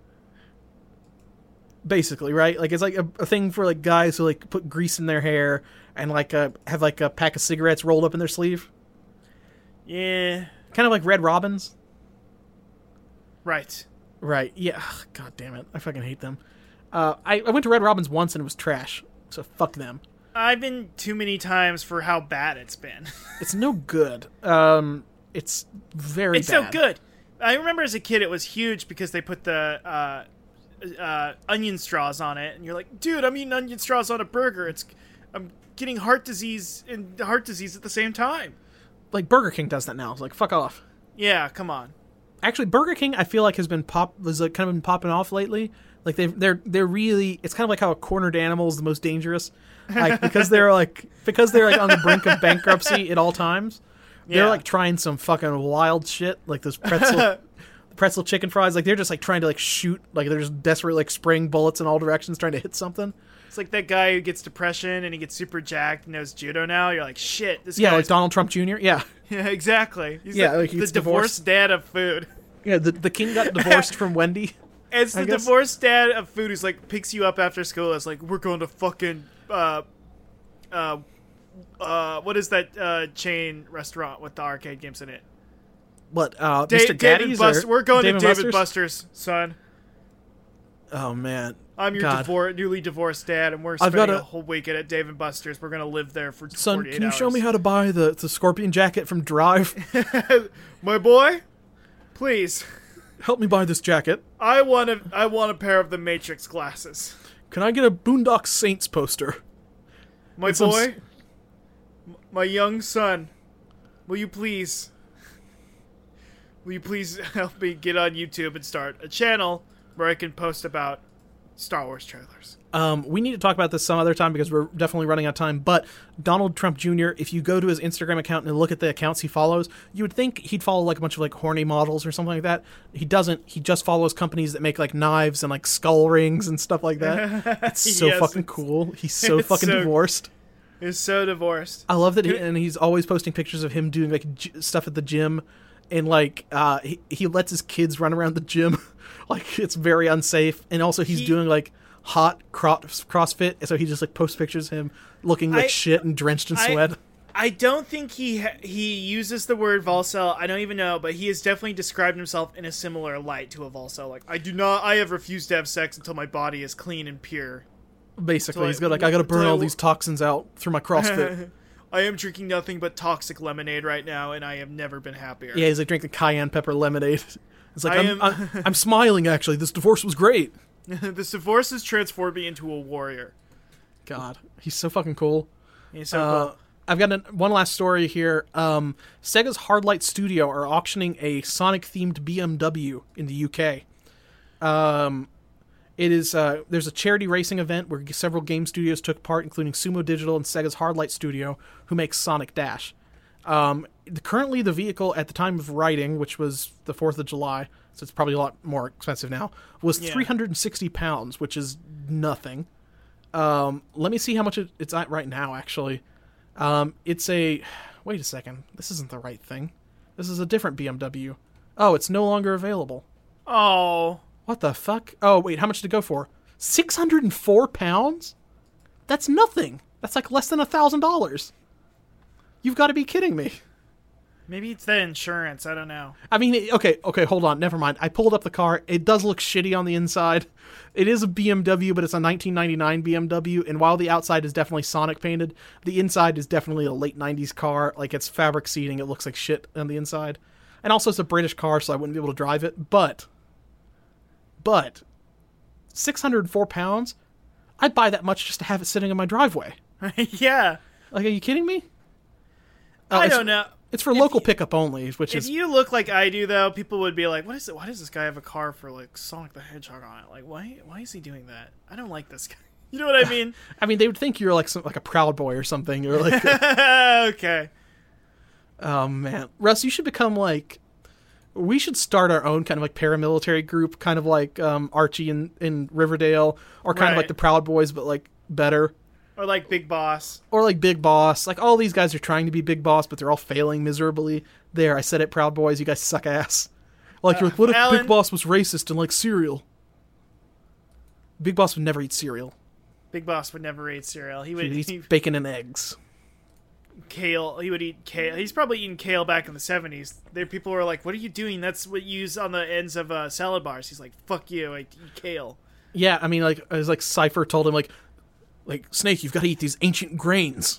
Basically, right? Like it's like a thing for like guys who like put grease in their hair and like have like a pack of cigarettes rolled up in their sleeve. Yeah. Kind of like Red Robins. Right. Right, yeah. Ugh, God damn it. I fucking hate them. I went to Red Robin's once and it was trash, so fuck them. I've been too many times for how bad it's been. It's no good. It's very bad. It's so good. I remember as a kid it was huge because they put the onion straws on it, and you're like, dude, I'm eating onion straws on a burger. I'm getting heart disease and heart disease at the same time. Like, Burger King does that now. It's like, fuck off. Yeah, come on. Actually, Burger King, I feel like has kind of been popping off lately. Like they're really, it's kind of like how a cornered animal is the most dangerous, like because they're like on the brink of bankruptcy at all times. They're like trying some fucking wild shit, like those pretzel chicken fries. Like they're just like trying to like shoot, like they're just desperately like spraying bullets in all directions, trying to hit something. It's like that guy who gets depression and he gets super jacked and knows judo now. You're like, shit, this guy. Yeah, like Donald Trump Jr. Yeah. Yeah, exactly. He's like the divorced dad of food. Yeah, the king got divorced from Wendy. It's the divorced dad of food who's like picks you up after school. It's like, we're going to fucking what is that chain restaurant with the arcade games in it? What, Mr. Gaddy's? We're going David to David Buster's, son. Oh man. I'm your newly divorced dad, and we're spending a whole weekend at Dave & Buster's. We're going to live there for 48 hours. Son, can you show me how to buy the scorpion jacket from Drive? My boy, please. Help me buy this jacket. I want a pair of the Matrix glasses. Can I get a Boondock Saints poster? My boy, my young son, will you please help me get on YouTube and start a channel where I can post about Star Wars trailers? We need to talk about this some other time because we're definitely running out of time, but Donald Trump Jr., if you go to his Instagram account and look at the accounts he follows, you would think he'd follow like a bunch of like horny models or something like that. He doesn't. He just follows companies that make like knives and like skull rings and stuff like that. It's so fucking cool. He's so fucking divorced. He's so divorced. I love that and he's always posting pictures of him doing like stuff at the gym, and like he lets his kids run around the gym. Like, it's very unsafe. And also he's doing like hot CrossFit, so he just like posts pictures of him looking like shit and drenched in sweat. I don't think he uses the word Volcel. I don't even know, but he has definitely described himself in a similar light to a Volcel. Like, I have refused to have sex until my body is clean and pure. Basically, he's got like, I gotta burn all these toxins out through my CrossFit. I am drinking nothing but toxic lemonade right now, and I have never been happier. Yeah, he's like drinking cayenne pepper lemonade. It's like, I'm smiling, actually. This divorce was great. This divorce has transformed me into a warrior. God, he's so fucking cool. He's so cool. I've got one last story here. Sega's Hardlight Studio are auctioning a Sonic-themed BMW in the UK. There's a charity racing event where several game studios took part, including Sumo Digital and Sega's Hardlight Studio, who makes Sonic Dash. Currently, the vehicle at the time of writing, which was the 4th of July, so it's probably a lot more expensive now, was 360 pounds, which is nothing. Let me see how much it's at right now, actually. It's a... Wait a second. This isn't the right thing. This is a different BMW. Oh, it's no longer available. Oh. What the fuck? Oh, wait, how much did it go for? 604 pounds? That's nothing. That's like less than $1,000. You've got to be kidding me. Maybe it's the insurance. I don't know. I mean, okay, hold on. Never mind. I pulled up the car. It does look shitty on the inside. It is a BMW, but it's a 1999 BMW, and while the outside is definitely Sonic painted, the inside is definitely a late 90s car. Like, it's fabric seating. It looks like shit on the inside. And also, it's a British car, so I wouldn't be able to drive it. But 604 pounds? I'd buy that much just to have it sitting in my driveway. Yeah. Like, are you kidding me? I don't know. It's for local pickup only, which is... If you look like I do, though, people would be like, "What is it? Why does this guy have a car for, like, Sonic the Hedgehog on it? Like, why is he doing that? I don't like this guy." You know what I mean? I mean, they would think you're like a Proud Boy or something. You're like... Okay. Oh, man. Russ, you should become, like... We should start our own kind of, like, paramilitary group, kind of like Archie in Riverdale, or kind of like the Proud Boys, but, like, better. Or like Big Boss. Or like Big Boss. Like, all these guys are trying to be Big Boss, but they're all failing miserably. There, I said it, Proud Boys. You guys suck ass. Like, you're like, what if Alan... Big Boss was racist and like cereal? Big Boss would never eat cereal. Big Boss would never eat cereal. He would eat bacon and eggs. Kale. He would eat kale. He's probably eaten kale back in the 70s. There, people were like, "What are you doing? That's what you use on the ends of salad bars." He's like, "Fuck you, I eat kale." Yeah, I mean, like, it was like Cypher told him, like, Snake, you've got to eat these ancient grains.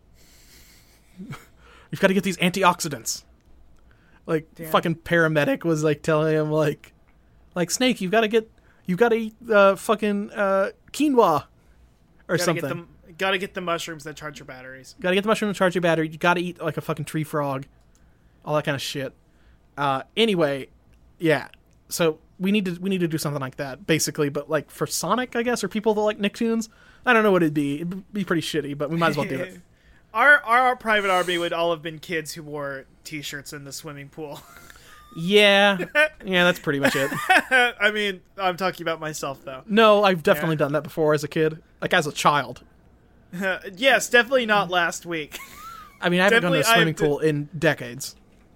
You've got to get these antioxidants. Like, damn. Fucking paramedic was, like, telling him, like, Snake, you've got to eat fucking quinoa or something. Gotta get the mushrooms that charge your batteries. Gotta get the mushrooms that charge your battery. You gotta eat, like, a fucking tree frog. All that kind of shit. Anyway, yeah. So, we need to do something like that, basically, but, like, for Sonic, I guess, or people that like Nicktoons. I don't know what it'd be. It'd be pretty shitty, but we might as well do it. Our private army would all have been kids who wore t-shirts in the swimming pool. Yeah. Yeah, that's pretty much it. I mean, I'm talking about myself, though. No, I've definitely done that before as a kid. Like, as a child. Yes, definitely not last week. I mean, I haven't gone to a swimming pool in decades.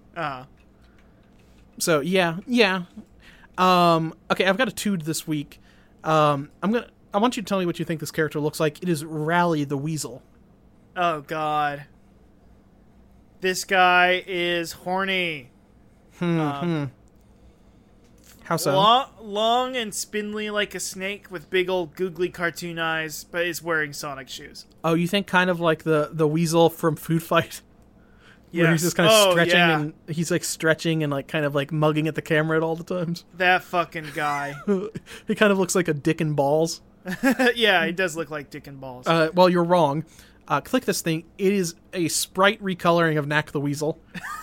So, yeah. Okay, I've got a tood this week. I want you to tell me what you think this character looks like. It is Rally the Weasel. Oh, God. This guy is horny. How so? Long and spindly like a snake with big old googly cartoon eyes, but is wearing Sonic shoes. Oh, you think kind of like the weasel from Food Fight? Yeah. Where he's just kind of stretching and he's like stretching and like kind of like mugging at the camera at all the times. That fucking guy. He kind of looks like a dick and balls. Yeah, he does look like dick and balls. Well, you're wrong. Click this thing. It is a sprite recoloring of Knack the Weasel.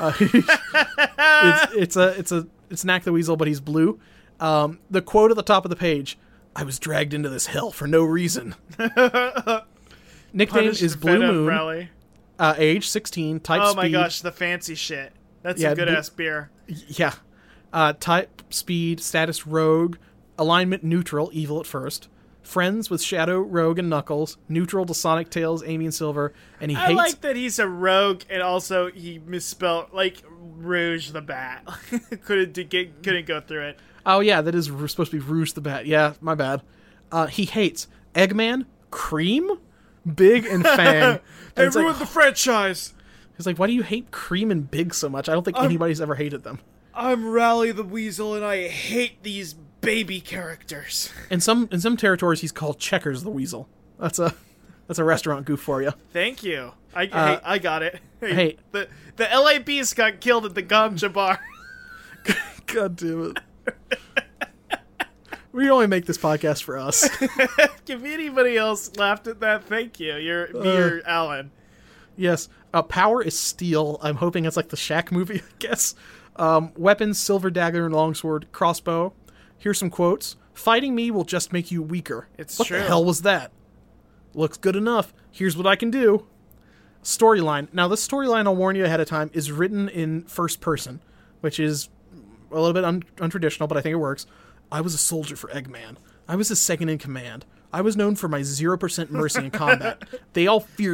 It's Knack the Weasel, but he's blue. The quote at the top of the page: "I was dragged into this hell for no reason." Nickname is Blue Moon. Rally. Age 16. Type speed. Oh my gosh, the fancy shit. That's a good ass beer. Yeah. Type speed. Status rogue. Alignment neutral. Evil at first. Friends with Shadow, Rogue, and Knuckles. Neutral to Sonic, Tails, Amy, and Silver. And I like that he's a rogue, and also he misspelled, like, Rouge the Bat. couldn't go through it. Oh, yeah, that is supposed to be Rouge the Bat. Yeah, my bad. He hates Eggman, Cream, Big, and Fang. They ruined the franchise. He's like, why do you hate Cream and Big so much? I don't think anybody's ever hated them. I'm Rally the Weasel, and I hate these baby characters. In some territories, he's called Checkers the Weasel. That's a restaurant goof for you. Thank you. I got it. Hey, the LA Beast got killed at the Ganja bar. God damn it. We only make this podcast for us. If anybody else laughed at that, thank you. You're Alan. Yes. Power is steel. I'm hoping it's like the Shaq movie, I guess. Weapons: silver dagger and longsword, crossbow. Here's some quotes. "Fighting me will just make you weaker." It's what true. The hell was that? "Looks good enough. Here's what I can do." Storyline. Now, this storyline, I'll warn you ahead of time, is written in first person, which is a little bit untraditional, but I think it works. "I was a soldier for Eggman. I was his second in command. I was known for my 0% mercy in combat. They all feared me.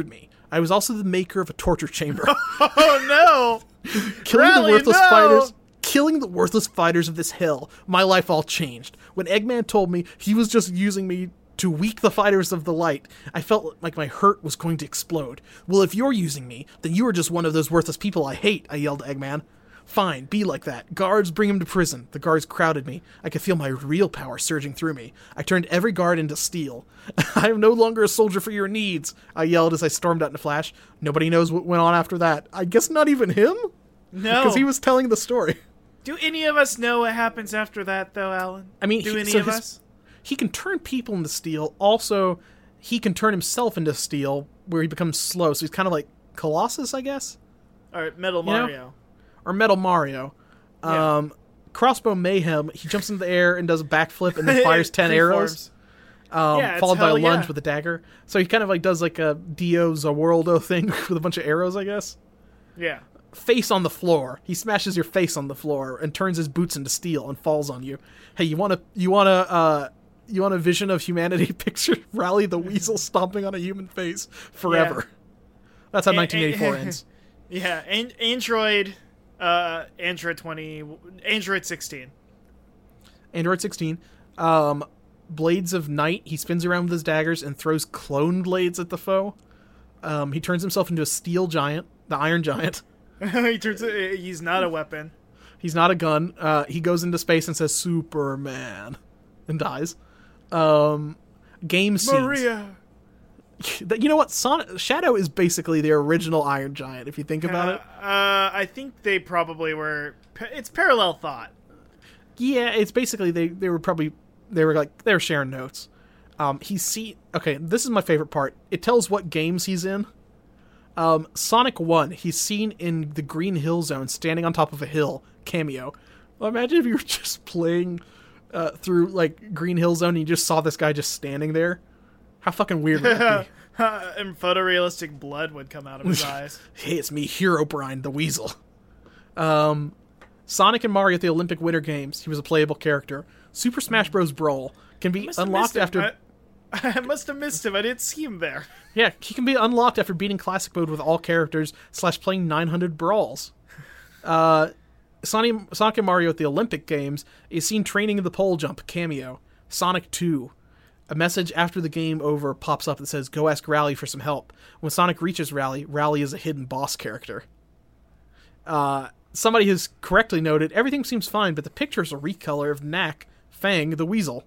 I was also the maker of a torture chamber. Oh no! Killing Rally, the worthless no! fighters. Killing the worthless fighters of this hell. My life all changed. When Eggman told me he was just using me to weak the fighters of the light, I felt like my hurt was going to explode. Well, if you're using me, then you are just one of those worthless people I hate, I yelled at Eggman. Fine, be like that. Guards, bring him to prison. The guards crowded me. I could feel my real power surging through me. I turned every guard into steel. I am no longer a soldier for your needs, I yelled as I stormed out in a flash. Nobody knows what went on after that. I guess not even him? No. Because he was telling the story. Do any of us know what happens after that, though, Alan? I mean, do any of us? He can turn people into steel. Also, he can turn himself into steel, where he becomes slow. So he's kind of like Colossus, I guess? Or Metal Mario. Or Metal Mario. Yeah. Crossbow Mayhem, he jumps into the air and does a backflip and then fires 10 arrows. Followed by a lunge with a dagger. So he kind of like does like a Dio Zawaldo thing with a bunch of arrows, I guess. Yeah. Face on the floor. He smashes your face on the floor and turns his boots into steel and falls on you. Hey, you want a vision of humanity? Picture Rally the Weasel stomping on a human face forever. Yeah. That's how 1984 ends. Yeah, Android 16. Android 16. Blades of Night. He spins around with his daggers and throws clone blades at the foe. He turns himself into a steel giant, the Iron Giant. He's not a weapon. He's not a gun. He goes into space and says Superman and dies. Game scenes. Maria. You know what? Shadow is basically the original Iron Giant, if you think about it. I think they probably were. It's parallel thought. Yeah, it's basically they were sharing notes. Okay, this is my favorite part. It tells what games he's in. Sonic 1, he's seen in the Green Hill Zone, standing on top of a hill, cameo. Well, imagine if you were just playing through like Green Hill Zone and you just saw this guy just standing there. How fucking weird would that be? And photorealistic blood would come out of his eyes. Hey, it's me, Herobrine the Weasel. Sonic and Mario at the Olympic Winter Games, he was a playable character. Super Smash Bros. Brawl can be unlocked after... I must have missed him. I didn't see him there. Yeah, he can be unlocked after beating Classic Mode with all characters / playing 900 brawls. Sonic and Mario at the Olympic Games is seen training in the pole jump, cameo. Sonic 2. A message after the game over pops up that says, go ask Rally for some help. When Sonic reaches Rally, Rally is a hidden boss character. Somebody has correctly noted, everything seems fine, but the picture is a recolor of Knack, Fang, the Weasel.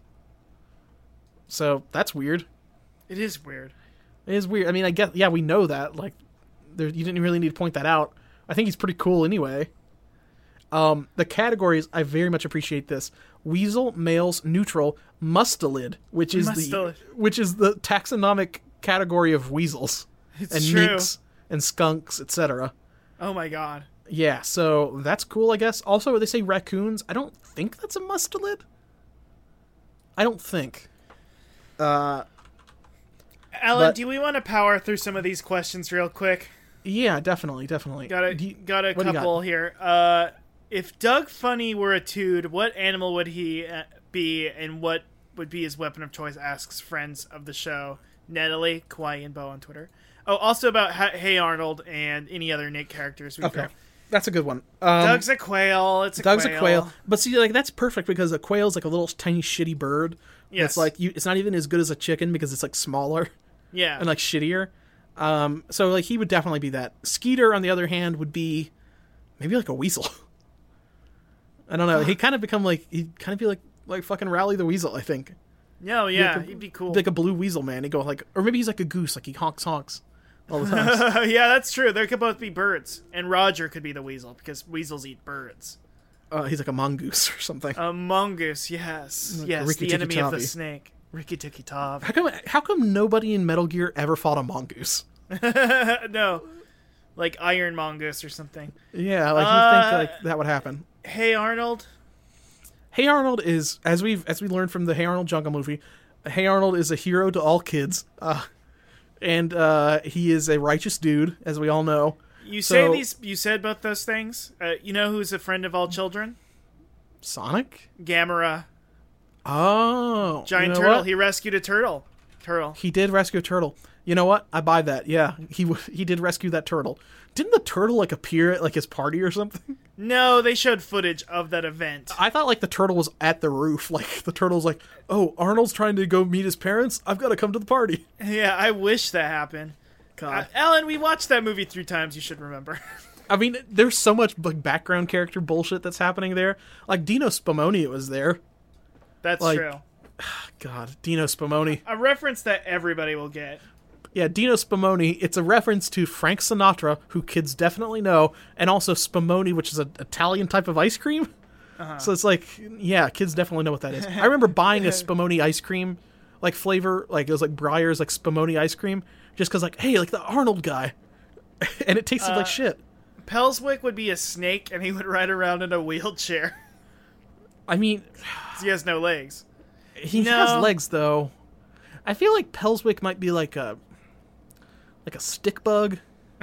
So, that's weird. It is weird. It is weird. I mean, I guess, yeah, we know that. Like, you didn't really need to point that out. I think he's pretty cool anyway. The categories, I very much appreciate this. Weasel, males, neutral, mustelid, which is the taxonomic category of weasels. It's and true. minks and skunks, etc. Oh my god. Yeah, so that's cool, I guess. Also, they say raccoons. I don't think that's a mustelid. I don't think. Alan, do we want to power through some of these questions real quick? Yeah, definitely. Got a couple here. If Doug Funny were a Toad, what animal would he be, and what would be his weapon of choice? Asks friends of the show, Natalie, Kawaii, and Bo on Twitter. Oh, also about Hey Arnold and any other Nick characters. Okay, that's a good one. Doug's a quail. Doug's a quail. But see, like that's perfect because a quail's like a little tiny shitty bird. Yes. It's like it's not even as good as a chicken because it's like smaller. Yeah. And like shittier. So like he would definitely be that. Skeeter, on the other hand, would be maybe like a weasel. I don't know. He'd kind of be like fucking Rally the Weasel, I think. No, yeah, he'd be cool. Like a blue weasel man. He'd go like, or maybe he's like a goose, like he honks all the time. Yeah, that's true. They could both be birds, and Roger could be the weasel because weasels eat birds. He's like a mongoose or something. A mongoose, yes, like yes, Ricky the enemy Tikki of the Tavi. snake, Ricky Tikki Tavi. How come nobody in Metal Gear ever fought a mongoose? No, like Iron Mongoose or something. Yeah, like you think like that would happen. Hey Arnold. Hey Arnold is, as we learned from the Hey Arnold Jungle movie, Hey Arnold is a hero to all kids, and he is a righteous dude, as we all know. You said both those things. You know who's a friend of all children? Sonic? Gamera. Oh, Giant you know turtle. what? He rescued a turtle. Turtle. He did rescue a turtle. You know what? I buy that. Yeah, he did rescue that turtle. Didn't the turtle like appear at like his party or something? No, they showed footage of that event. I thought like the turtle was at the roof. Like the turtle's like, "Oh, Arnold's trying to go meet his parents. I've got to come to the party." Yeah, I wish that happened. God, Alan, we watched that movie 3 times. You should remember. I mean, there's so much like background character bullshit that's happening there. Like Dino Spumoni was there. That's like, true. God, Dino Spumoni. A reference that everybody will get. Yeah, Dino Spumoni. It's a reference to Frank Sinatra, who kids definitely know, and also Spumoni, which is an Italian type of ice cream. So it's like, yeah, kids definitely know what that is. I remember buying a Spumoni ice cream, like flavor, like it was like Breyer's, like Spumoni ice cream, just because like, hey, like the Arnold guy, and it tasted like shit. Pelswick would be a snake, and he would ride around in a wheelchair. I mean, he has no legs. He has legs though. I feel like Pelswick might be like a stick bug.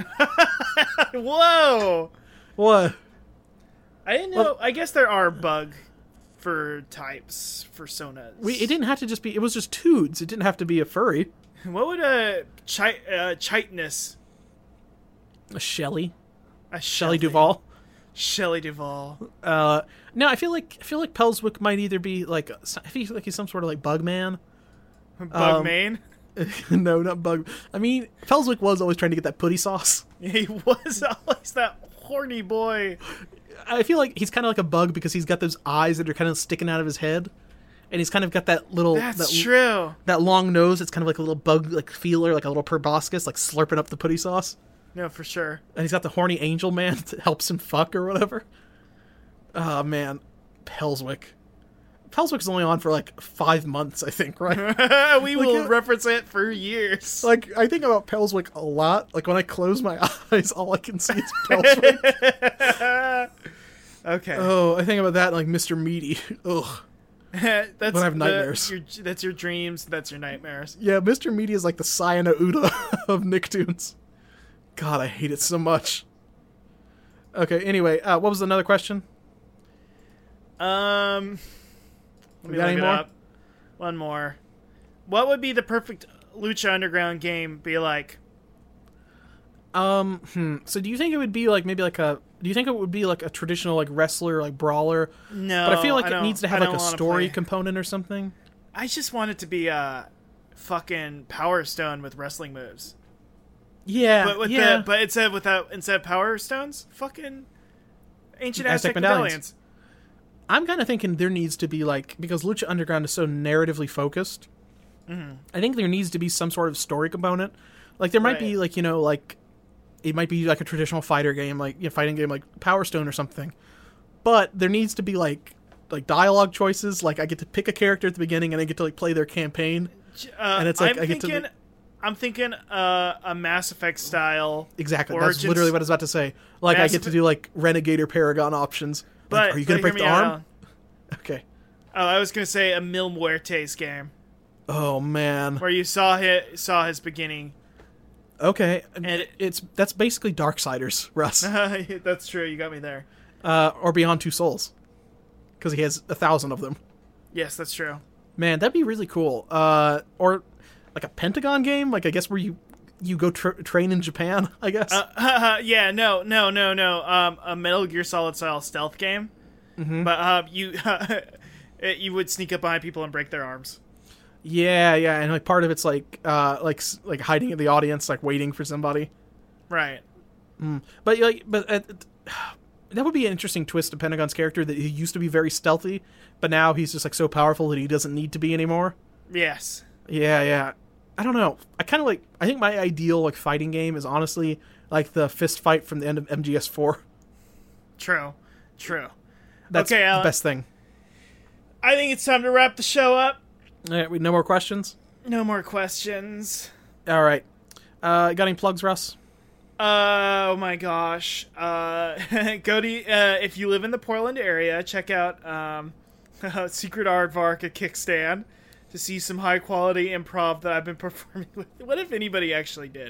Whoa! What? I didn't know. Well, I guess there are bug for types for sonas. It didn't have to just be. It was just Toods. It didn't have to be a furry. What would a chitinous? A Shelley. A Shelley Duvall. Shelley Duvall. No, I feel like Pelswick might either be like I feel like he's some sort of like bug man. Bugman? No, not bug. I mean, Pelswick was always trying to get that putty sauce. He was always that horny boy. I feel like he's kind of like a bug because he's got those eyes that are kind of sticking out of his head, and he's kind of got that little. That's true. That long nose. It's kind of like a little bug, like feeler, like a little proboscis, like slurping up the putty sauce. No, for sure. And he's got the horny angel man that helps him fuck or whatever. Oh man, Pelswick. Pelswick's only on for like 5 months, I think, right? We will reference it for years. Like, I think about Pelswick a lot. Like, when I close my eyes, all I can see is Pelswick. Okay. Oh, I think about that like Mr. Meaty. Ugh. That's when I have nightmares. That's your dreams. That's your nightmares. Yeah, Mr. Meaty is like the Sayana Uda of Nicktoons. God, I hate it so much. Okay, anyway, what was another question? Let me look it up. One more. What would be the perfect Lucha Underground game be like? So do you think it would be like maybe like a? Do you think it would be like a traditional like wrestler like brawler? No, but I feel like it needs to have like a story component or something. I just want it to be a fucking Power Stone with wrestling moves. Yeah, but with instead of Power Stones, fucking ancient Aztec medallions. I'm kind of thinking there needs to be like, because Lucha Underground is so narratively focused. Mm-hmm. I think there needs to be some sort of story component. Like there might be like, you know, like it might be like a traditional fighter game, like fighting game like Power Stone or something. But there needs to be like dialogue choices. Like I get to pick a character at the beginning and I get to like play their campaign. And it's like I'm thinking a Mass Effect style. Exactly. That's literally what I was about to say. Like I get to do like Renegade or Paragon options. Like, are you going to break the arm? Okay. Oh, I was going to say a Mil Muertes game. Oh man. Where you saw his beginning. Okay. And that's basically Darksiders, Russ. That's true. You got me there. Or Beyond Two Souls. Because he has 1,000 of them. Yes, that's true. Man, that'd be really cool. Or like a Pentagon game, like I guess where you go train in Japan, I guess. Yeah, no. A Metal Gear Solid style stealth game, but you would sneak up behind people and break their arms. Yeah, and like part of it's like hiding in the audience, like waiting for somebody. Right. But that would be an interesting twist to Pentagon's character, that he used to be very stealthy, but now he's just like so powerful that he doesn't need to be anymore. Yes. Yeah. I don't know. I think my ideal like fighting game is honestly like the fist fight from the end of MGS4. True. That's okay, Alan, the best thing. I think it's time to wrap the show up. All right, no more questions? No more questions. All right. Got any plugs, Russ? Oh my gosh. Go to if you live in the Portland area, check out Secret Aardvark at Kickstand to see some high quality improv that I've been performing with. What if anybody actually did?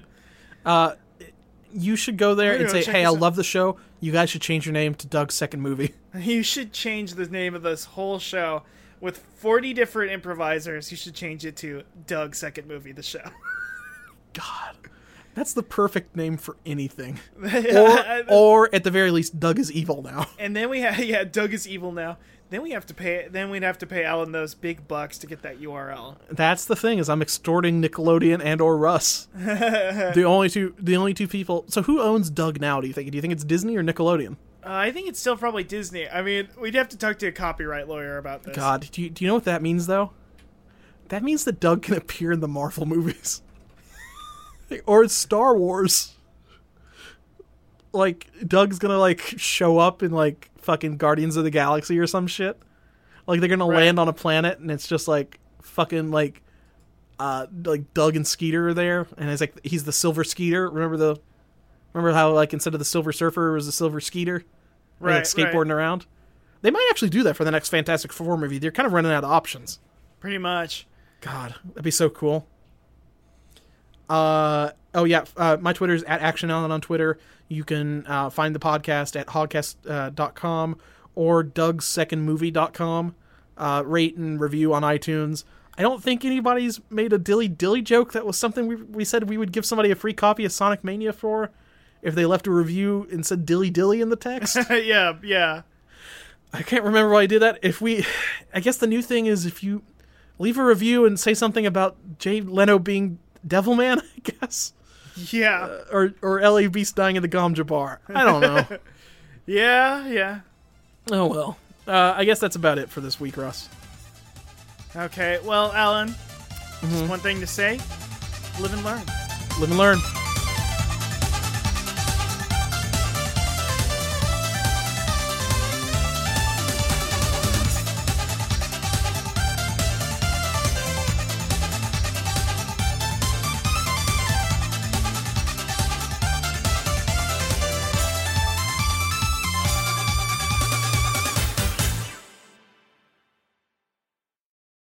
You should go there and say, "Hey, I love the show. You guys should change your name to Doug's second movie." You should change the name of this whole show. with 40 different improvisers, you should change it to Doug's second movie, The Show. God. That's the perfect name for anything. Or at the very least, Doug is evil now. And then we have Doug is evil now. Then we'd have to pay Alan those big bucks to get that URL. That's the thing, is I'm extorting Nickelodeon and or Russ. the only two people. So who owns Doug now, do you think? Do you think it's Disney or Nickelodeon? I think it's still probably Disney. I mean, we'd have to talk to a copyright lawyer about this. God, do you know what that means, though? That means that Doug can appear in the Marvel movies. Or Star Wars. Like, Doug's gonna, like, show up in, like, fucking Guardians of the Galaxy or some shit. Like, they're gonna land on a planet, and it's just, like, fucking, like Doug and Skeeter are there, and it's like, he's the Silver Skeeter. Remember how, like, instead of the Silver Surfer, it was the Silver Skeeter? Right, like, skateboarding around? They might actually do that for the next Fantastic Four movie. They're kind of running out of options. Pretty much. God, that'd be so cool. My Twitter is @ActionAlan on Twitter. You can find the podcast at hogcast.com or Doug'sSecondMovie.com. Rate and review on iTunes. I don't think anybody's made a dilly joke. That was something we said we would give somebody a free copy of Sonic Mania for if they left a review and said dilly in the text. Yeah. I can't remember why I did that. I guess the new thing is if you leave a review and say something about Jay Leno being Devilman, I guess. Yeah. Or L.A. Beast dying in the Gom Jabbar. I don't know. Yeah. Oh, well. I guess that's about it for this week, Russ. Okay. Well, Alan, just one thing to say. Live and learn. Live and learn.